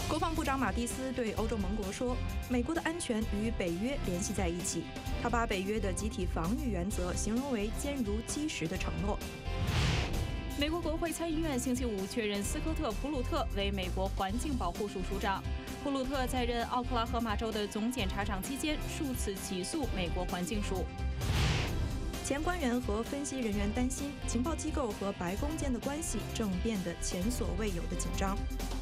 国防部长马蒂斯对欧洲盟国说，美国的安全与北约联系在一起。他把北约的集体防御原则形容为坚如基石的承诺。 美国国会参议院星期五确认斯科特·普鲁特为美国环境保护署署长。普鲁特在任奥克拉荷马州的总检察长期间，数次起诉美国环境署。 前官员和分析人员担心，情报机构和白宫间的关系正变得前所未有的紧张。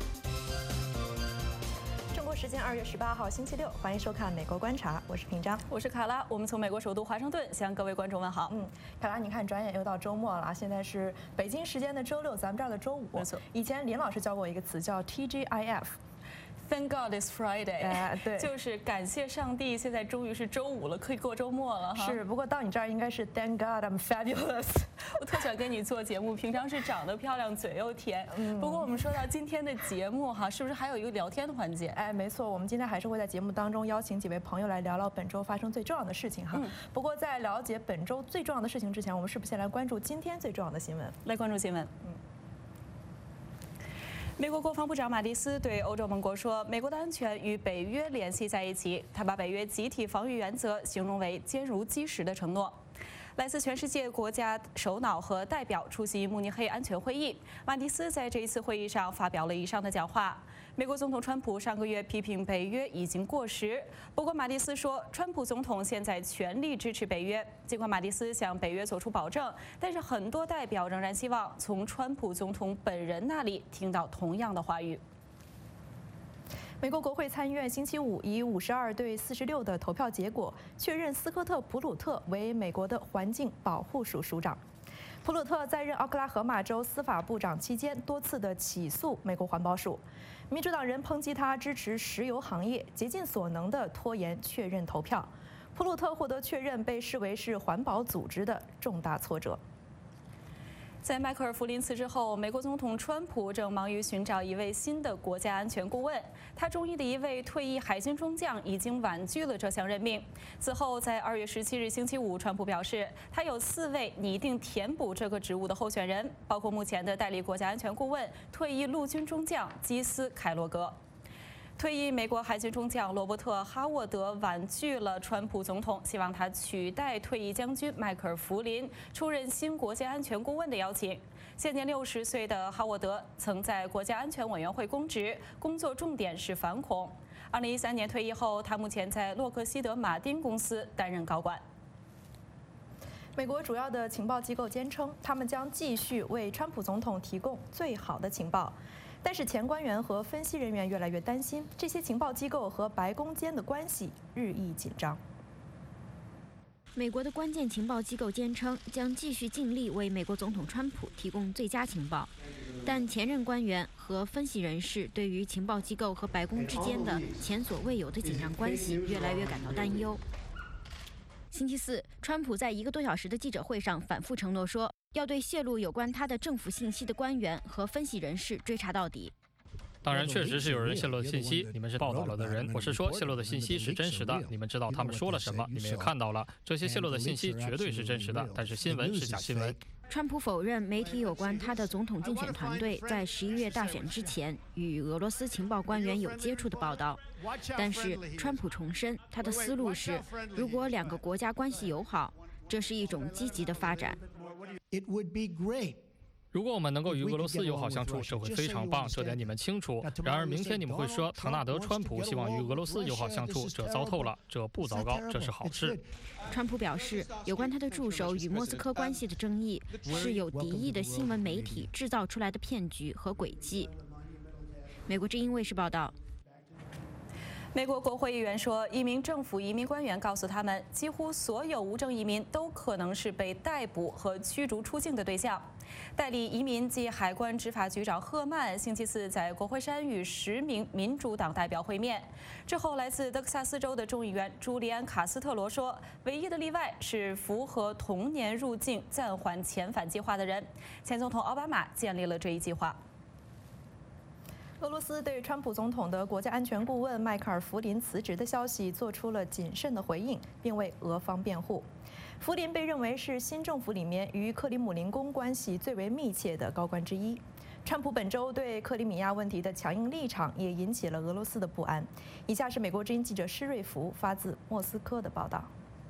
中国时间2月18号星期六，欢迎收看《美国观察》，我是平章， 我是卡拉。我们从美国首都华盛顿向各位观众问好。 卡拉，你看，转眼又到周末了，现在是北京时间的周六，咱们这儿的周五。 没错。 以前林老师教过一个词叫 TGIF。Thank God it's Friday， 对， 就是感谢上帝，现在终于是周五了，可以过周末了哈。 是，不过到你这儿应该是 Thank God I'm fabulous。 我特喜欢跟你做节目，平常是长得漂亮，嘴又甜。不过我们说到今天的节目哈，是不是还有一个聊天的环节？ 哎，没错，我们今天还是会在节目当中邀请几位朋友来聊聊本周发生最重要的事情哈。不过在了解本周最重要的事情之前，我们是不是先来关注今天最重要的新闻？ 来关注新闻。美国国防部长马蒂斯对欧洲盟国说，美国的安全与北约联系在一起。他把北约集体防御原则形容为坚如基石的承诺。来自全世界国家首脑和代表出席慕尼黑安全会议。马蒂斯在这一次会议上发表了以上的讲话。美国总统川普上个月批评北约已经过时，不过马蒂斯说，川普总统现在全力支持北约。尽管马蒂斯向北约做出保证，但是很多代表仍然希望从川普总统本人那里听到同样的话语。 美国国会参议院星期五以52对46的投票结果，确认斯科特·普鲁特为美国的环境保护署署长。普鲁特在任奥克拉荷马州司法部长期间，多次的起诉美国环保署。民主党人抨击他支持石油行业，竭尽所能地拖延确认投票。普鲁特获得确认，被视为是环保组织的重大挫折。 在迈克尔·弗林辞职后，美国总统川普正忙于寻找一位新的国家安全顾问。他中意的一位退役海军中将已经婉拒了这项任命。此后，在2月17日星期五，川普表示，他有4位拟定填补这个职务的候选人，包括目前的代理国家安全顾问、退役陆军中将基斯·凯罗格。退役美国海军中将罗伯特·哈沃德婉拒了川普总统希望他取代退役将军迈克尔·弗林出任新国家安全顾问的邀请。现年60岁的哈沃德曾在国家安全委员会公职，工作重点是反恐。2013年退役后，他目前在洛克希德马丁公司担任高管。 美国主要的情报机构坚称，他们将继续为川普总统提供最好的情报。但是前官员和分析人员越来越担心，这些情报机构和白宫间的关系日益紧张。 美国的关键情报机构坚称，将继续尽力为美国总统川普提供最佳情报，但前任官员和分析人士对于情报机构和白宫之间的前所未有的紧张关系越来越感到担忧。星期四，川普在1个多小时的记者会上反复承诺说，要对泄露有关他的政府信息的官员和分析人士追查到底。 当然，确实是有人泄露的信息，你们是报道了的人。我是说，泄露的信息是真实的，你们知道他们说了什么，你们也看到了，这些泄露的信息绝对是真实的，但是新闻是假新闻。 川普否认媒体有关他的总统竞选团队在11月大选之前与俄罗斯情报官员有接触的报道，但是川普重申他的思路是，如果2个国家关系友好，这是一种积极的发展。 如果我们能够与俄罗斯友好相处，这会非常棒，这点你们清楚。然而明天你们会说，唐纳德·川普希望与俄罗斯友好相处，这糟透了，这不糟糕，这是好事。 川普表示，有关他的助手与莫斯科关系的争议是有敌意的新闻媒体制造出来的骗局和诡计。美国之音卫视报道。 美国国会议员说，一名政府移民官员告诉他们，几乎所有无证移民都可能是被逮捕和驱逐出境的对象。代理移民及海关执法局长赫曼星期四在国会山与10名民主党代表会面之后，来自德克萨斯州的众议员朱利安·卡斯特罗说，唯一的例外是符合同年入境暂缓遣返计划的人。前总统奥巴马建立了这一计划。 俄罗斯对川普总统的国家安全顾问迈克尔·弗林辞职的消息做出了谨慎的回应，并为俄方辩护。弗林被认为是新政府里面与克里姆林宫关系最为密切的高官之一。 川普本周对克里米亚问题的强硬立场也引起了俄罗斯的不安。以下是美国之音记者施瑞福发自莫斯科的报道。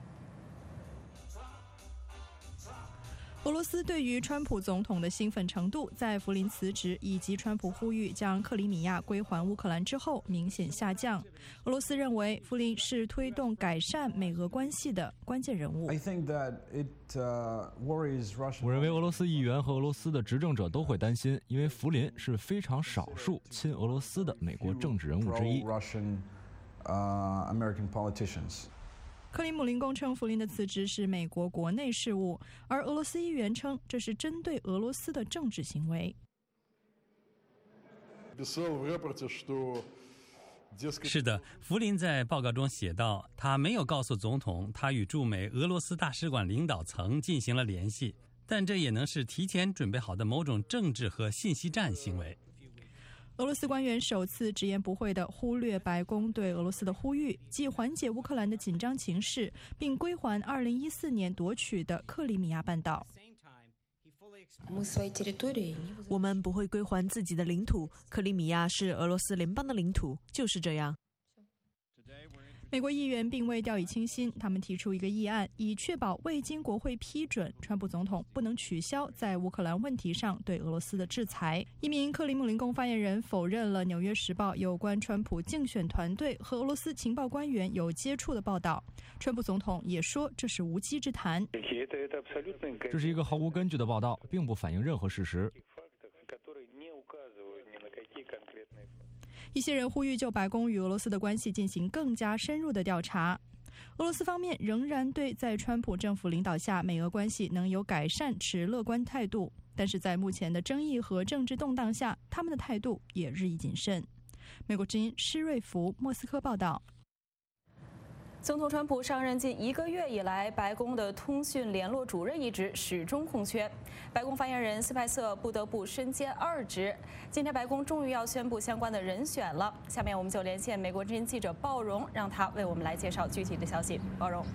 俄罗斯对于川普总统的兴奋程度，在福林辞职以及川普呼吁将克里米亚归还乌克兰之后明显下降。俄罗斯认为福林是推动改善美俄关系的关键人物。 我认为俄罗斯议员和俄罗斯的执政者都会担心，因为福林是非常少数亲俄罗斯的美国政治人物之一。 克里姆林宫称福林的辞职是美国国内事务，而俄罗斯议员称这是针对俄罗斯的政治行为。 是的，福林在报告中写道，他没有告诉总统他与驻美俄罗斯大使馆领导层进行了联系，但这也能是提前准备好的某种政治和信息战行为。 俄罗斯官员首次直言不讳地忽略白宫对俄罗斯的呼吁，即缓解乌克兰的紧张情势，并归还2014年夺取的克里米亚半岛。 我们不会归还自己的领土，克里米亚是俄罗斯联邦的领土，就是这样。 美国议员并未掉以轻心，他们提出一个议案，以确保未经国会批准，川普总统不能取消在乌克兰问题上对俄罗斯的制裁。一名克里姆林宫发言人否认了《纽约时报》有关川普竞选团队和俄罗斯情报官员有接触的报道。川普总统也说这是无稽之谈。 这是一个毫无根据的报道，并不反映任何事实。 一些人呼吁就白宫与俄罗斯的关系进行更加深入的调查。俄罗斯方面仍然对在川普政府领导下美俄关系能有改善持乐观态度，但是在目前的争议和政治动荡下，他们的态度也日益谨慎。美国之音施瑞福莫斯科报道。 总统川普上任近1个月以来，白宫的通讯联络主任一职始终空缺，白宫发言人斯派瑟不得不身兼2职。今天白宫终于要宣布相关的人选了，下面我们就连线美国之音记者鲍荣，让他为我们来介绍具体的消息。鲍荣。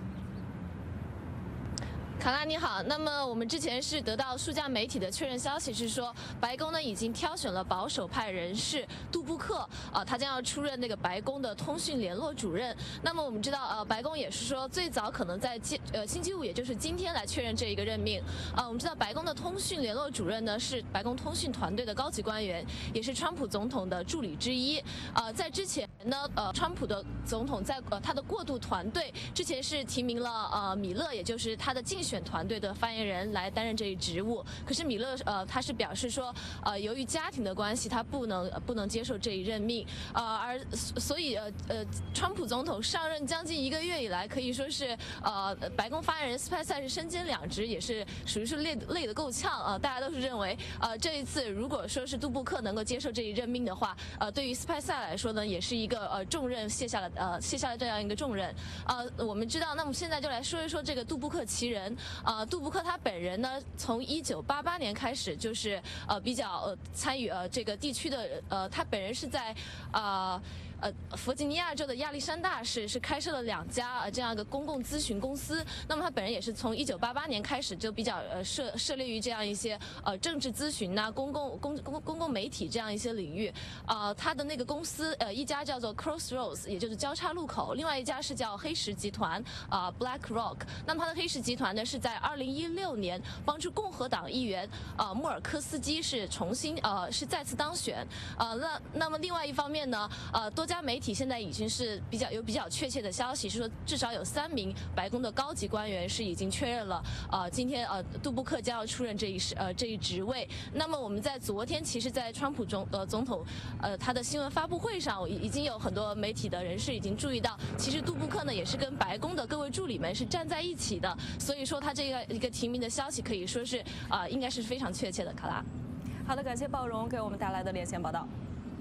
卡拉你好，那么我们之前是得到数家媒体的确认消息，是说白宫呢已经挑选了保守派人士杜布克，他将要出任那个白宫的通讯联络主任。那么我们知道，白宫也是说最早可能在星期五，也就是今天来确认这一个任命。我们知道白宫的通讯联络主任呢是白宫通讯团队的高级官员，也是川普总统的助理之一。在之前呢，川普的总统在他的过渡团队之前是提名了米勒，也就是他的竞选团队的发言人来担任这一职务。可是米勒他是表示说，由于家庭的关系，他不能接受这一任命。所以川普总统上任将近1个月以来，可以说是白宫发言人斯派塞是身兼2职，也是属于是累得够呛。大家都是认为这一次如果说是杜布克能够接受这一任命的话，对于斯派塞来说呢，也是一个重任卸下了这样一个重任。我们知道，那么现在就来说一说这个杜布克奇人。杜布克他本人呢，从1988年开始就是比较参与这个地区的他本人是在弗吉尼亚州的亚历山大市是开设了2家这样一个公共咨询公司。那么他本人也是从1988年开始就比较涉猎于这样一些政治咨询呐、公共媒体这样一些领域。他的那个公司一家叫做 Crossroads， 也就是交叉路口，另外一家是叫黑石集团BlackRock。那么他的黑石集团呢是在2016年帮助共和党议员穆尔科斯基是重新是再次当选。那么另外一方面呢，多家媒体现在已经是比较确切的消息，是说至少有3名白宫的高级官员是已经确认了，今天杜布克将要出任这一职位。那么我们在昨天，其实，在川普总统他的新闻发布会上，已经有很多媒体的人士已经注意到，其实杜布克呢也是跟白宫的各位助理们是站在一起的，所以说他这个一个提名的消息可以说是应该是非常确切的。卡拉， 好的，感谢鲍荣给我们带来的连线报道。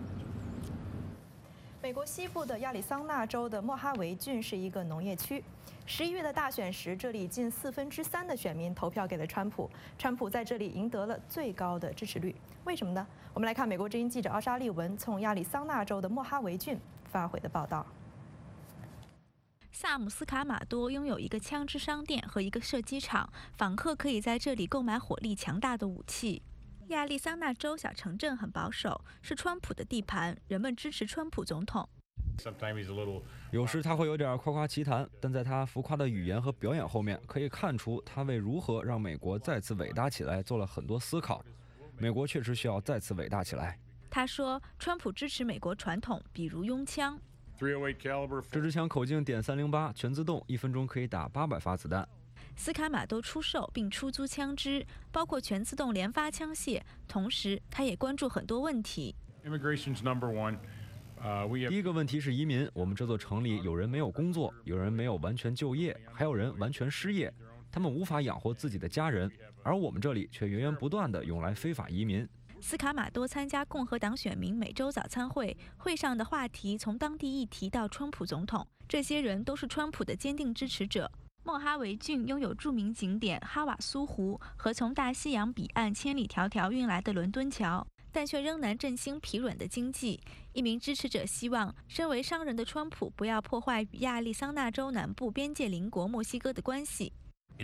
美国西部的亚利桑那州的莫哈维郡是一个农业区。11月的大选时，这里近3/4的选民投票给了川普，川普在这里赢得了最高的支持率。为什么呢？我们来看美国之音记者奥莎利文从亚利桑那州的莫哈维郡发回的报道。 萨姆斯卡马多拥有一个枪支商店和一个射击场，访客可以在这里购买火力强大的武器。 亚利桑那州小城镇很保守，是川普的地盘，人们支持川普总统。 有时他会有点夸夸其谈，但在他浮夸的语言和表演后面，可以看出他为如何让美国再次伟大起来做了很多思考。美国确实需要再次伟大起来。 他说，川普支持美国传统，比如拥枪。 这支枪口径.308，全自动，1分钟可以打800发子弹。 斯卡马多出售并出租枪支，包括全自动连发枪械。同时，他也关注很多问题。 第一个问题是移民。我们这座城里有人没有工作，有人没有完全就业，还有人完全失业，他们无法养活自己的家人，而我们这里却源源不断地涌来非法移民。 斯卡马多参加共和党选民每周早餐会，会上的话题从当地议题到川普总统，这些人都是川普的坚定支持者。莫哈维郡拥有著名景点哈瓦苏湖和从大西洋彼岸千里迢迢运来的伦敦桥，但却仍难振兴疲软的经济。一名支持者希望，身为商人的川普不要破坏与亚利桑那州南部边界邻国墨西哥的关系。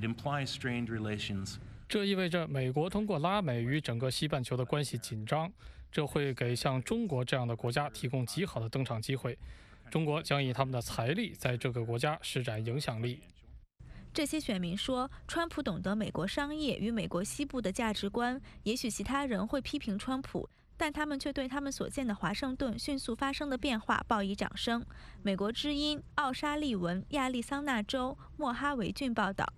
这意味着美国通过拉美与整个西半球的关系紧张，这会给像中国这样的国家提供极好的登场机会。中国将以他们的财力在这个国家施展影响力。 这些选民说，川普懂得美国商业与美国西部的价值观。也许其他人会批评川普，但他们却对他们所见的华盛顿迅速发生的变化报以掌声。美国之音奥沙利文亚利桑那州莫哈维郡报道。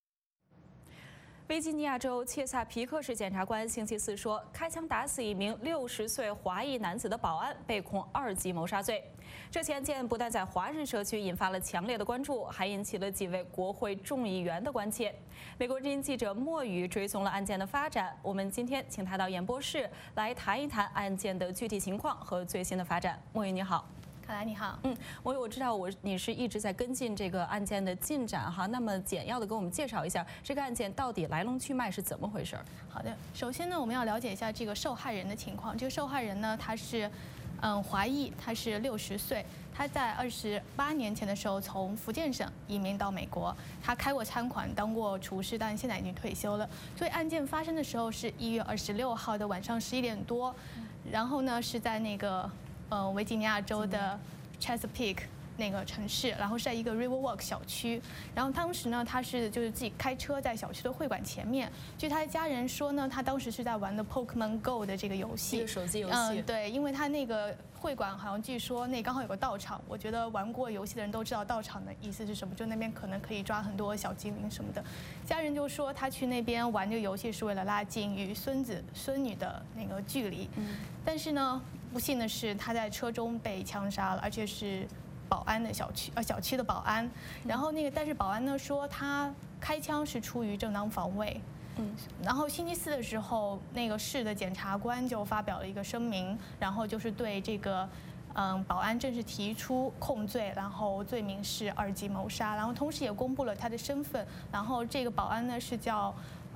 维吉尼亚州切萨皮克市检察官星期四说，开枪打死一名60岁华裔男子的保安被控2级谋杀罪。这起案件不但在华人社区引发了强烈的关注，还引起了几位国会众议员的关切。美国之音记者莫宇追踪了案件的发展，我们今天请他到演播室来谈一谈案件的具体情况和最新的发展。莫宇你好。 卡莱你好， 我知道你是一直在跟进这个案件的进展哈，那么简要的给我们介绍一下这个案件到底来龙去脉是怎么回事？ 好的，首先呢，我们要了解一下这个受害人的情况。这个受害人呢，他是华裔，他是60岁，他在28年前的时候从福建省移民到美国，他开过餐馆，当过厨师，但现在已经退休了。所以案件发生的时候是1月26号的晚上11点多，然后呢是在那个维吉尼亚州的 Chesapeake 那个城市，然后是在一个 Riverwalk 小区。然后当时呢，他是就是自己开车在小区的会馆前面。据他的家人说呢，他当时是在玩的 Pokemon Go 的这个游戏， 手机游戏。 对，因为他那个会馆好像据说那刚好有个道场，我觉得玩过游戏的人都知道道场的意思是什么，就那边可能可以抓很多小精灵什么的。家人就说他去那边玩这个游戏是为了拉近与孙子孙女的那个距离。但是呢，不幸的是他在车中被枪杀了，而且是保安的小区的保安。然后但是保安呢说他开枪是出于正当防卫。然后星期四的时候，那个市的检察官就发表了一个声明，然后就是对这个保安正式提出控罪，然后罪名是2级谋杀，然后同时也公布了他的身份。然后这个保安呢是叫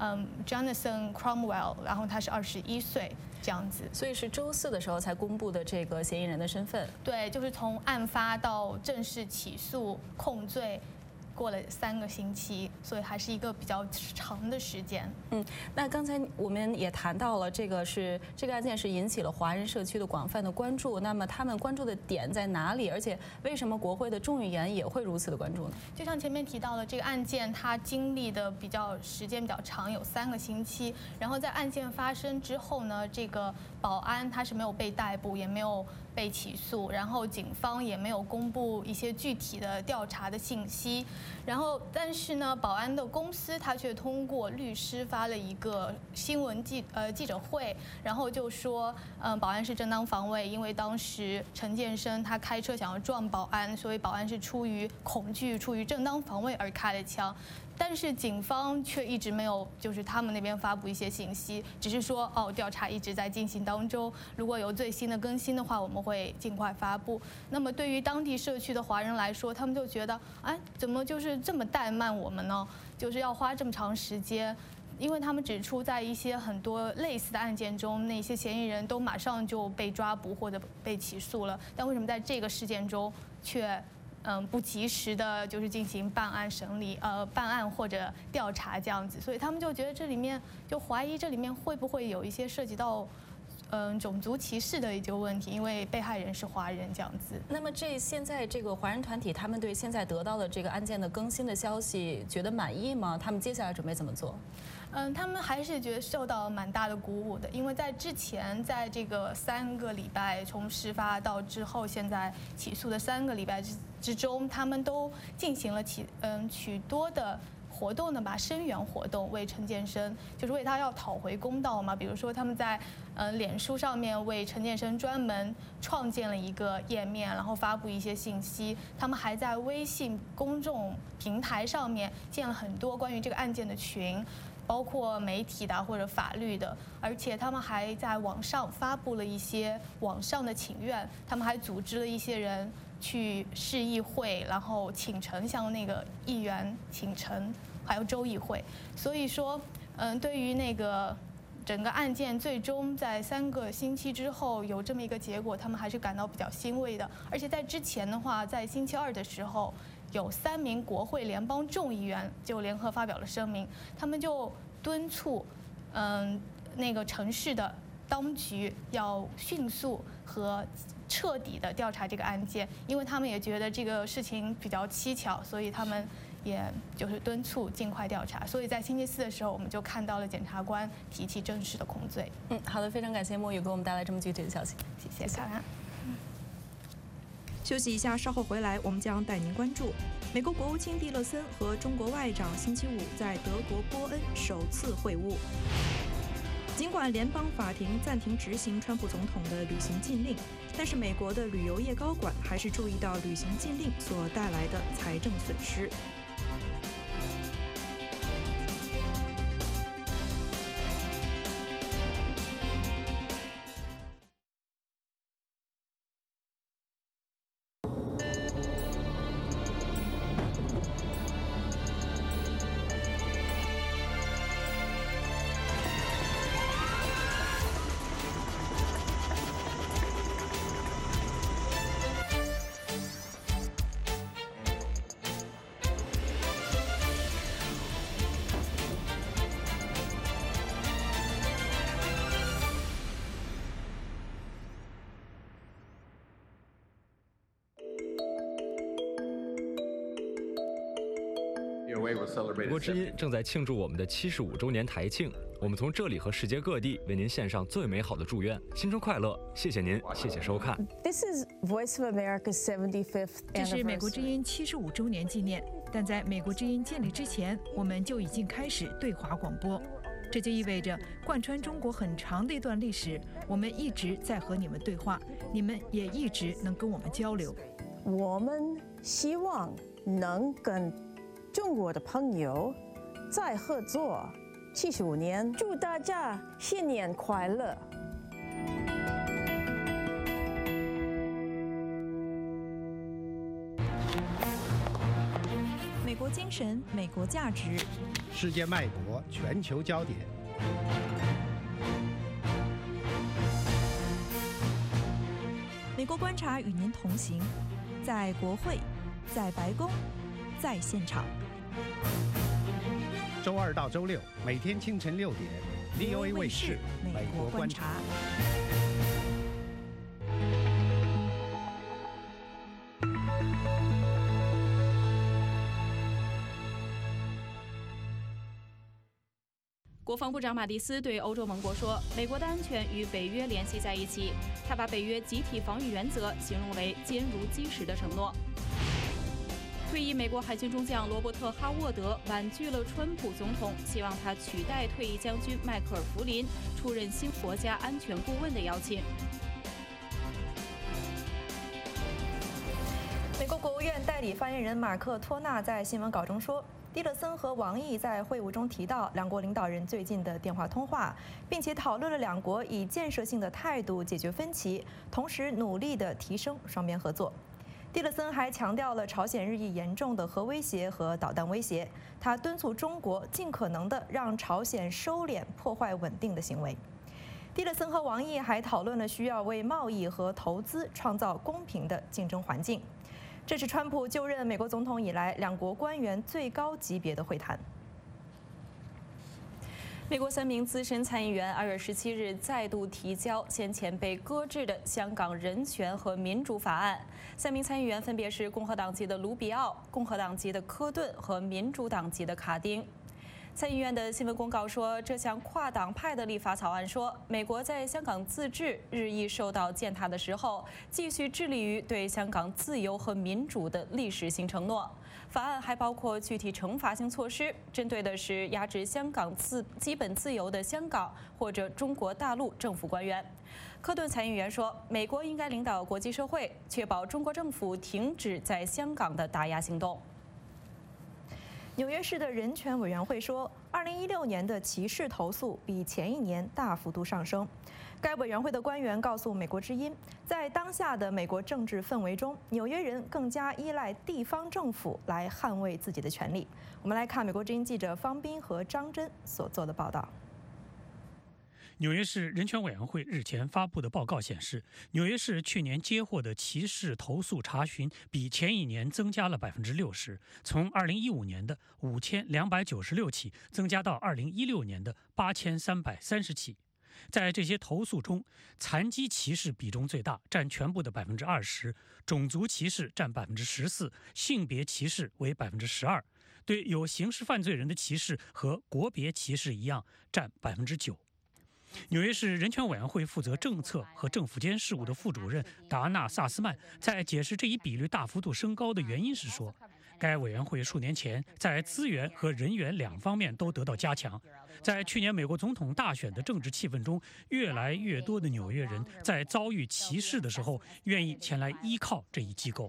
Jonathan Cromwell， 然后他是21岁这样子。 所以是周四的时候才公布的这个嫌疑人的身份。 对，就是从案发到正式起诉控罪过了3个星期，所以还是一个比较长的时间。 那刚才我们也谈到了，这个案件是引起了华人社区的广泛的关注。那么他们关注的点在哪里？而且为什么国会的众议员也会如此的关注呢？ 就像前面提到了，这个案件它经历的时间比较长，有3个星期。然后在案件发生之后呢，这个保安他是没有被逮捕，也没有被起诉，然后警方也没有公布一些具体的调查的信息。然后，但是呢，保安的公司他却通过律师发了一个新闻记者会，然后就说，保安是正当防卫，因为当时陈建生他开车想要撞保安，所以保安是出于恐惧、出于正当防卫而开了枪。但是警方却一直没有，就是他们那边发布一些信息，只是说调查一直在进行当中，如果有最新的更新的话，我们会尽快发布。那么对于当地社区的华人来说，他们就觉得，怎么就是这么怠慢我们呢？就是要花这么长时间。因为他们指出，在一些很多类似的案件中，那些嫌疑人都马上就被抓捕或者被起诉了，但为什么在这个事件中却不及时的，就是进行办案或者调查这样子，所以他们就觉得这里面就怀疑这里面会不会有一些涉及到种族歧视的一个问题，因为被害人是华人这样子。 那么现在这个华人团体，他们对现在得到的这个案件的更新的消息觉得满意吗？他们接下来准备怎么做？ 他们还是觉得受到蛮大的鼓舞的，因为在之前，在这个3个礼拜从事发到之后，现在起诉的3个礼拜之中，他们都进行了许多的活动呢吧，声援活动，为陈建生，就是为他要讨回公道嘛。比如说他们在脸书上面为陈建生专门创建了一个页面，然后发布一些信息。他们还在微信公众平台上面建了很多关于这个案件的群。包括媒体的或者法律的，而且他们还在网上发布了一些网上的请愿，他们还组织了一些人去市议会，然后请陈，像那个议员请陈，还有州议会。所以说，对于那个整个案件最终在3个星期之后有这么一个结果，他们还是感到比较欣慰的。而且在之前的话，在星期2的时候，有3名国会联邦众议员就联合发表了声明，他们就敦促，那个城市的当局要迅速和彻底的调查这个案件，因为他们也觉得这个事情比较蹊跷，所以他们也就是敦促尽快调查。所以在星期4的时候，我们就看到了检察官提起正式的控罪。 好的，非常感谢墨雨给我们带来这么具体的消息， 谢谢。 休息一下，稍后回来，我们将带您关注美国国务卿蒂勒森和中国外长星期5在德国波恩首次会晤。尽管联邦法庭暂停执行川普总统的旅行禁令，但是美国的旅游业高管还是注意到旅行禁令所带来的财政损失。 美国之音正在庆祝我们的75周年台庆，我们从这里和世界各地为您献上最美好的祝愿，新春快乐！谢谢您，谢谢收看。 This is Voice of America's 75th anniversary. 这是美国之音75周年纪念，但在美国之音建立之前，我们就已经开始对华广播。这就意味着，贯穿中国很长的一段历史，我们一直在和你们对话，你们也一直能跟我们交流。 我们希望能跟中国的朋友再合作75年，祝大家新年快乐！ 美国精神，美国价值， 世界脉搏，全球焦点。 美国观察与您同行，在国会，在白宫，在现场。 周2到周6，每天清晨6点 ，VOA 卫视《美国观察》。 国防部长马蒂斯对欧洲盟国说，美国的安全与北约联系在一起。他把北约集体防御原则形容为坚如基石的承诺。退役美国海军中将罗伯特·哈沃德婉拒了川普总统希望他取代退役将军迈克尔·弗林出任新国家安全顾问的邀请。 美国国务院代理发言人马克·托纳在新闻稿中说，蒂勒森和王毅在会晤中提到两国领导人最近的电话通话，并且讨论了两国以建设性的态度解决分歧，同时努力地提升双边合作。蒂勒森还强调了朝鲜日益严重的核威胁和导弹威胁，他敦促中国尽可能地让朝鲜收敛破坏稳定的行为。蒂勒森和王毅还讨论了需要为贸易和投资创造公平的竞争环境。 这是川普就任美国总统以来两国官员最高级别的会谈。 美国3名资深参议员2月17日再度提交先前被搁置的香港人权和民主法案。3名参议员分别是共和党籍的卢比奥、共和党籍的科顿和民主党籍的卡丁。参议院的新闻公告说，这项跨党派的立法草案说，美国在香港自治日益受到践踏的时候，继续致力于对香港自由和民主的历史性承诺。法案还包括具体惩罚性措施，针对的是压制香港基本自由的香港或者中国大陆政府官员。科顿参议员说，美国应该领导国际社会，确保中国政府停止在香港的打压行动。 纽约市的人权委员会说，2016年的歧视投诉比前一年大幅度上升。该委员会的官员告诉美国之音，在当下的美国政治氛围中，纽约人更加依赖地方政府来捍卫自己的权利。我们来看美国之音记者方斌和张真所做的报道。 纽约市人权委员会日前发布的报告显示，纽约市去年接获的歧视投诉查询比前一年增加了60%，从2015年的5296起增加到2016年的8330起。在这些投诉中，残疾歧视比重最大，占全部的20%，种族歧视占14%，性别歧视为12%，对有刑事犯罪人的歧视和国别歧视一样，占9%。纽约市人权委员会负责政策和政府间事务的副主任达纳·萨斯曼在解释这一比率大幅度升高的原因时说，该委员会数年前在资源和人员两方面都得到加强。在去年美国总统大选的政治气氛中，越来越多的纽约人在遭遇歧视的时候，愿意前来依靠这一机构。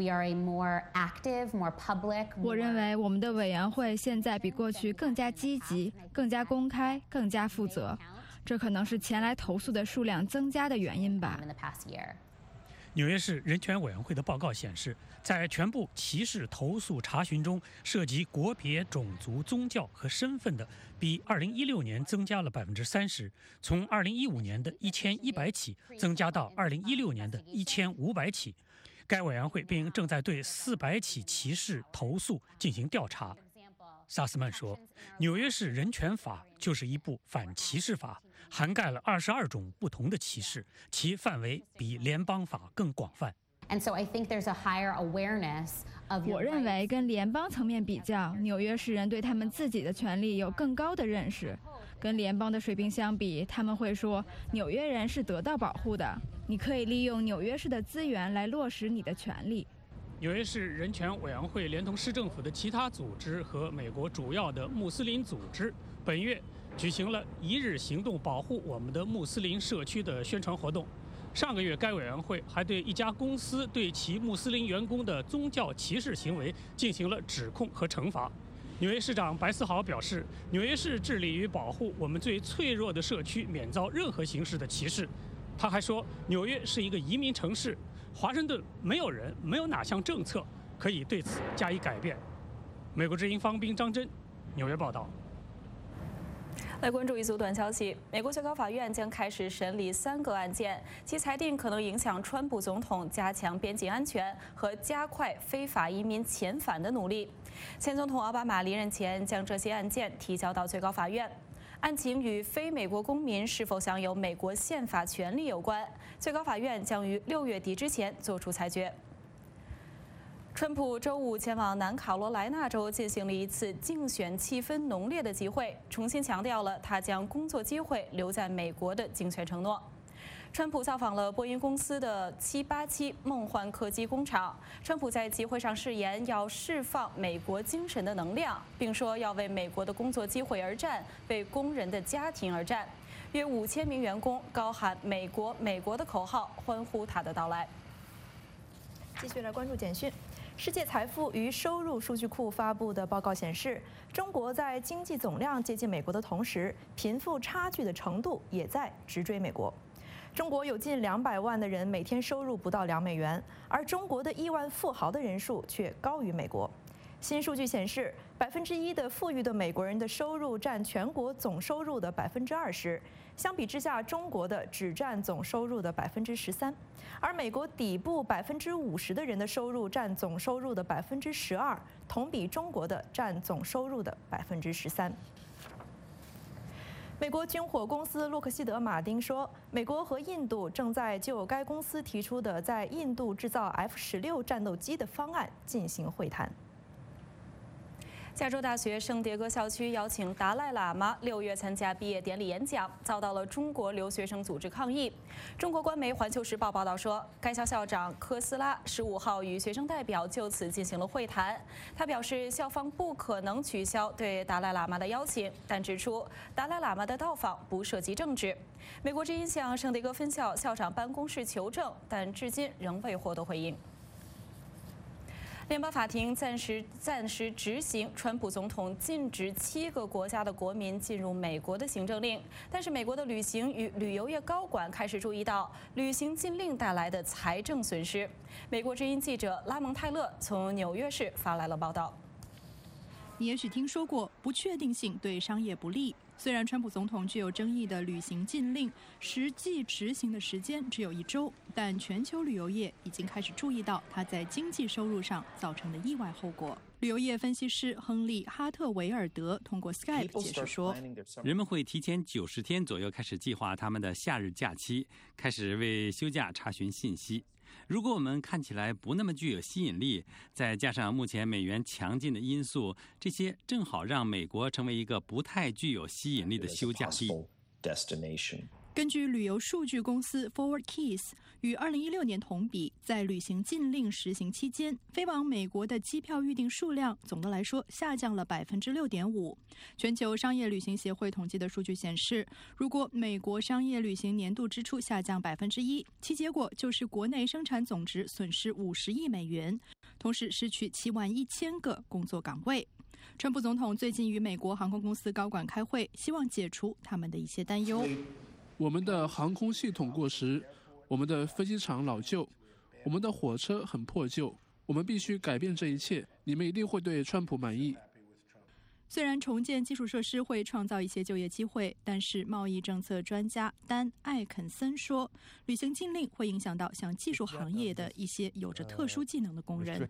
我认为我们的委员会现在比过去更加积极、更加公开、更加负责。这可能是前来投诉的数量增加的原因吧。 纽约市人权委员会的报告显示，在全部歧视投诉查询中，涉及国别、种族、宗教和身份的，比2016年增加了30%，从2015年的1100起增加到2016年的1500起。该委员会并正在对400起歧视投诉进行调查。萨斯曼说，纽约市人权法就是一部反歧视法，涵盖了22种不同的歧视，其范围比联邦法更广泛。 我认为跟联邦层面比较，纽约市人对他们自己的权利有更高的认识。跟联邦的水平相比，他们会说纽约人是得到保护的，你可以利用纽约市的资源来落实你的权利。 纽约市人权委员会连同市政府的其他组织和美国主要的穆斯林组织，本月举行了一日行动保护我们的穆斯林社区的宣传活动。上个月，该委员会还对一家公司对其穆斯林员工的宗教歧视行为进行了指控和惩罚。纽约市长白思豪表示，纽约市致力于保护我们最脆弱的社区免遭任何形式的歧视。他还说，纽约是一个移民城市，华盛顿没有哪项政策可以对此加以改变。美国之音方斌、张真，纽约报道。 来关注一组短消息：美国最高法院将开始审理3个案件，其裁定可能影响川普总统加强边境安全和加快非法移民遣返的努力。前总统奥巴马离任前将这些案件提交到最高法院。案情与非美国公民是否享有美国宪法权利有关，最高法院将于6月底之前作出裁决。川普周五前往南卡罗来纳州进行了一次竞选气氛浓烈的集会，重新强调了他将工作机会留在美国的竞选承诺。川普造访了波音公司的787梦幻客机工厂。川普在集会上誓言要释放美国精神的能量，并说要为美国的工作机会而战，为工人的家庭而战。约5000名员工高喊“美国，美国”的口号，欢呼他的到来。 继续来关注简讯。世界财富与收入数据库发布的报告显示，中国在经济总量接近美国的同时，贫富差距的程度也在直追美国。中国有近200万的人每天收入不到2美元，而中国的亿万富豪的人数却高于美国。 新数据显示，1%的富裕的美国人的收入占全国总收入的20%，相比之下，中国的只占总收入的13%，而美国底部50%的人的收入占总收入的12%，同比中国的占总收入的13%。美国军火公司洛克希德马丁说，美国和印度正在就该公司提出的在印度制造F-16战斗机的方案进行会谈。 加州大学圣迭戈校区邀请达赖喇嘛6月参加毕业典礼演讲，遭到了中国留学生组织抗议。中国官媒《环球时报》报道说，该校校长科斯拉15号与学生代表就此进行了会谈。他表示，校方不可能取消对达赖喇嘛的邀请，但指出达赖喇嘛的到访不涉及政治。美国之音向圣迭戈分校校长办公室求证，但至今仍未获得回应。联邦法庭暂时执行川普总统禁止7个国家的国民进入美国的行政令，但是美国的旅行与旅游业高管开始注意到旅行禁令带来的财政损失。美国之音记者拉蒙泰勒从纽约市发来了报道。 你也许听说过，不确定性对商业不利。虽然川普总统具有争议的旅行禁令实际执行的时间只有1周，但全球旅游业已经开始注意到它在经济收入上造成的意外后果。旅游业分析师亨利·哈特维尔德通过 Skype 解释说， 人们会提前90天左右开始计划他们的夏日假期，开始为休假查询信息。如果我们看起来不那么具有吸引力，再加上目前美元强劲的因素，这些正好让美国成为一个不太具有吸引力的休假地。 根据旅游数据公司 Forward Keys 与2016年同比，在旅行禁令实行期间，飞往美国的机票预订数量总的来说下降了6.5%。全球商业旅行协会统计的数据显示，如果美国商业旅行年度支出下降1%，其结果就是国内生产总值损失50亿美元，同时失去71000个工作岗位。川普总统最近与美国航空公司高管开会，希望解除他们的一些担忧。 我们的航空系统过时，我们的飞机场老旧，我们的火车很破旧，我们必须改变这一切。你们一定会对川普满意。 虽然重建基础设施会创造一些就业机会，但是贸易政策专家丹·艾肯森说，旅行禁令会影响到像技术行业的一些有着特殊技能的工人。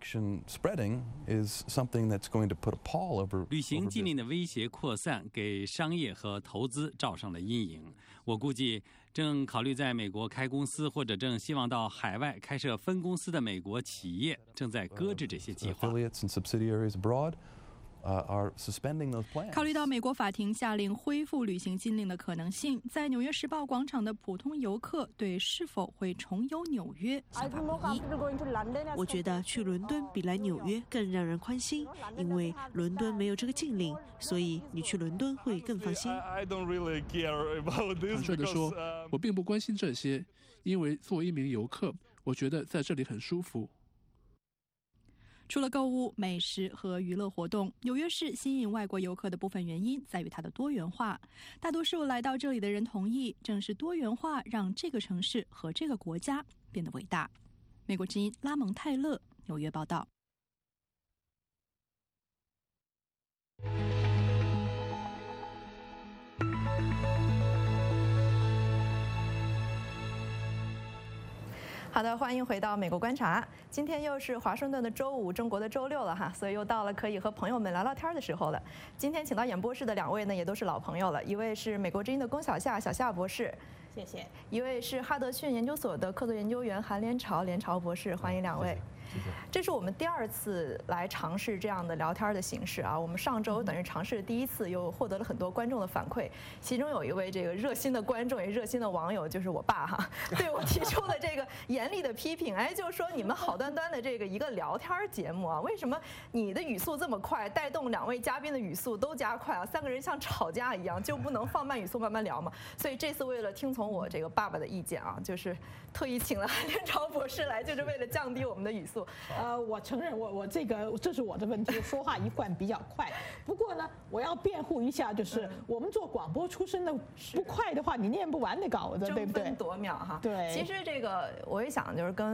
旅行禁令的威胁扩散，给商业和投资罩上了阴影。我估计，正考虑在美国开公司或者正希望到海外开设分公司的美国企业，正在搁置这些计划。 考虑到美国法庭下令恢复旅行禁令的可能性，在纽约时报广场的普通游客对是否会重游纽约想法不一。 我觉得去伦敦比来纽约更让人宽心，因为伦敦没有这个禁令，所以你去伦敦会更放心。 坦率地说，我并不关心这些，因为作为一名游客，我觉得在这里很舒服。 除了购物、美食和娱乐活动，纽约市吸引外国游客的部分原因在于它的多元化。大多数来到这里的人同意，正是多元化让这个城市和这个国家变得伟大。美国之音拉蒙泰勒，纽约报道。 好的，欢迎回到美国观察。今天又是华盛顿的周5，中国的周6了哈，所以又到了可以和朋友们聊聊天的时候了。今天请到演播室的2位呢，也都是老朋友了，一位是美国之音的龚小夏博士， 谢谢； 一位是哈德逊研究所的客座研究员韩连朝博士，欢迎2位。这是我们第2次来尝试这样的聊天的形式啊。我们上周等于尝试第1次，又获得了很多观众的反馈，其中有一位这个热心的观众也热心的网友，就是我爸哈，对我提出了这个严厉的批评，就是说你们好端端的这个一个聊天节目啊，为什么你的语速这么快，带动2位嘉宾的语速都加快啊？3个人像吵架一样，就不能放慢语速慢慢聊吗？所以这次为了听从我这个爸爸的意见啊，就是特意请了韩连朝博士来，就是为了降低我们的语速。 我承认这是我的问题，说话一贯比较快。不过呢，我要辩护一下，就是我们做广播出身的，不快的话你念不完那稿子，对不对？ 争分夺秒哈。 对。 其实这个我也想就是跟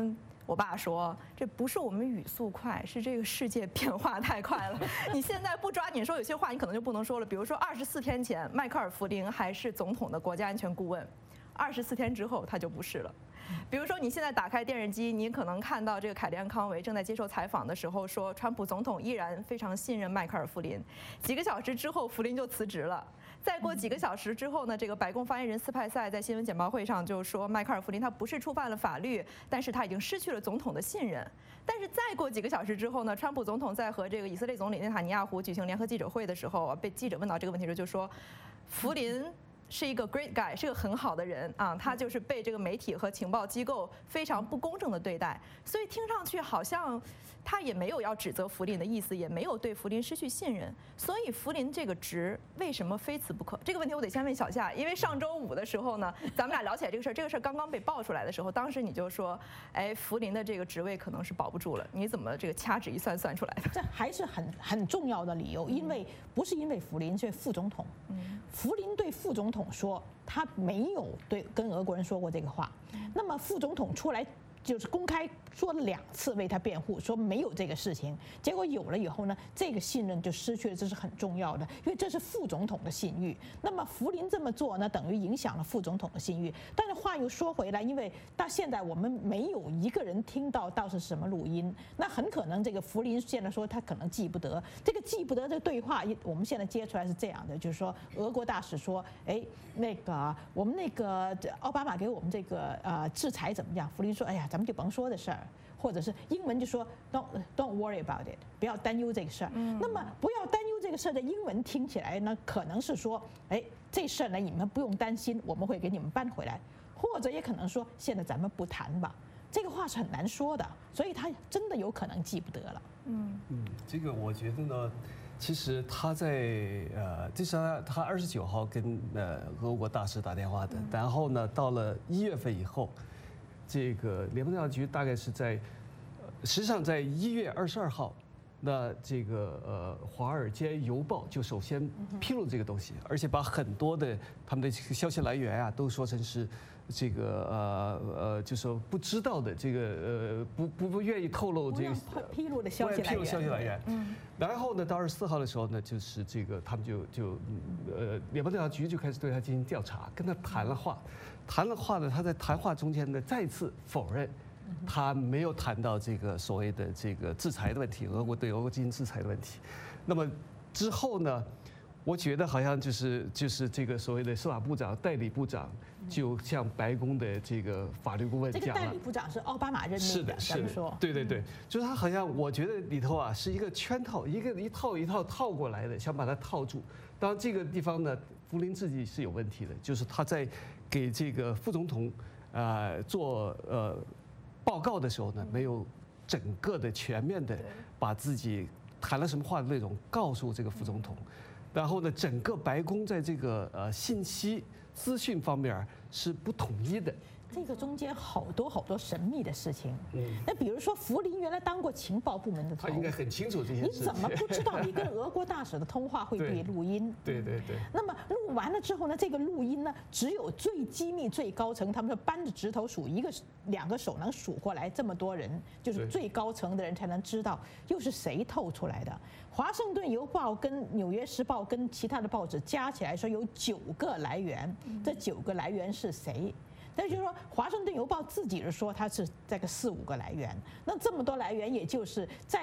我爸说，这不是我们语速快，是这个世界变化太快了。你现在不抓紧说，有些话你可能就不能说了。比如说24天前，迈克尔·弗林还是总统的国家安全顾问，24天之后他就不是了。比如说，你现在打开电视机，你可能看到这个凯利安·康维正在接受采访的时候说，川普总统依然非常信任迈克尔·弗林。几个小时之后，弗林就辞职了。再过几个小时之后呢，这个白宫发言人斯派塞在新闻简报会上就说，迈克尔·弗林他不是触犯了法律，但是他已经失去了总统的信任。但是再过几个小时之后呢，川普总统在和这个以色列总理内塔尼亚胡举行联合记者会的时候，被记者问到这个问题时就说，弗林是一个 great guy， 是个很好的人啊，他就是被这个媒体和情报机构非常不公正的对待，所以听上去好像他也没有要指责弗林的意思，也没有对弗林失去信任，所以弗林这个职为什么非辞不可？这个问题我得先问小夏，因为上周五的时候呢，咱们俩聊起来这个事儿刚刚被爆出来的时候，当时你就说，哎，弗林的这个职位可能是保不住了，你怎么这个掐指一算算出来的？ 这还是很重要的理由，因为不是因为弗林，是副总统。弗林对副总统说，他没有跟俄国人说过这个话。那么副总统出来就是公开说了2次为他辩护，说没有这个事情。结果有了以后呢，这个信任就失去了，这是很重要的，因为这是副总统的信誉。那么弗林这么做呢，等于影响了副总统的信誉。但是话又说回来，因为到现在我们没有一个人听到是什么录音，那很可能这个弗林现在说他可能记不得。这个记不得的对话，我们现在接出来是这样的，就是说俄国大使说，哎，那个我们那个奥巴马给我们这个制裁怎么样？弗林说，哎呀，咱们就甭说的事儿。或者是英文就说 don't worry about it， 不要担忧这个事儿。那么不要担忧这个事儿的英文听起来呢，可能是说，哎，这事儿呢你们不用担心，我们会给你们搬回来。或者也可能说，现在咱们不谈吧。这个话是很难说的，所以他真的有可能记不得了。 这个我觉得呢，其实他在这是他29号跟俄国大使打电话的，然后呢，到了1月份以后。这个联邦调查局大概是在，实际上在1月22号，那这个《华尔街邮报》就首先披露这个东西，而且把很多的他们的消息来源啊都说成是这个就说不知道的这个不愿意透露这个披露的消息来源。然后呢，到24号的时候呢，就是这个他们就联邦调查局就开始对他进行调查，跟他谈了话。谈了话呢，他在谈话中间呢再次否认，他没有谈到这个所谓的这个制裁的问题，俄国对俄国进行制裁的问题。那么之后呢，我觉得好像就是这个所谓的司法部长、代理部长就向白宫的这个法律顾问讲了。 这个代理部长是奥巴马任命的，咱们说。 对，就是他好像我觉得里头啊是一个圈套，一套套过来的，想把它套住。当然这个地方呢，弗林自己是有问题的，就是他在给这个副总统做报告的时候呢，没有整个的全面的把自己谈了什么话的内容告诉这个副总统，然后呢，整个白宫在这个信息资讯方面是不统一的。 这个中间好多神秘的事情。那比如说，弗林原来当过情报部门的头， 他应该很清楚这些事情。 你怎么不知道你跟俄国大使的通话会被录音？ 对。 那么录完了之后呢，这个录音呢，只有最机密、最高层，他们说扳着指头数2个手能数过来，这么多人，就是最高层的人才能知道，又是谁透出来的？华盛顿邮报跟纽约时报跟其他的报纸加起来说有9个来源，这9个来源是谁？那就是说，华盛顿邮报自己是说它是这个4、5个来源，那这么多来源，也就是在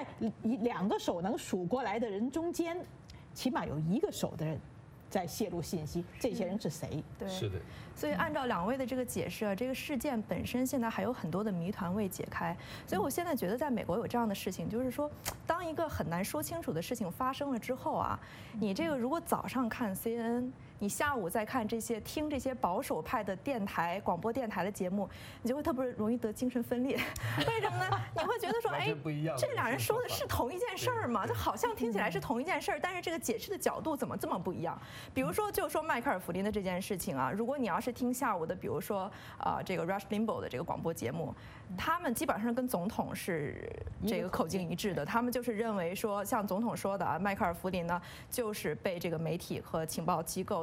2个手能数过来的人中间，起码有1个手的人在泄露信息，这些人是谁？ 对， 是的。 所以按照2位的这个解释啊，这个事件本身现在还有很多的谜团未解开。所以我现在觉得，在美国有这样的事情，就是说，当一个很难说清楚的事情发生了之后啊，你这个如果早上看 CNN。你下午再看听这些保守派的广播电台的节目，你就会特别容易得精神分裂。为什么呢？你会觉得说，哎，这2人说的是同一件事儿吗？这好像听起来是同一件事儿，但是这个解释的角度怎么这么不一样？比如说，就说迈克尔·弗林的这件事情啊，如果你要是听下午的，比如说这个 Rush Limbaugh 的这个广播节目，他们基本上跟总统是这个口径一致的，他们就是认为说，像总统说的啊，迈克尔·弗林呢，就是被这个媒体和情报机构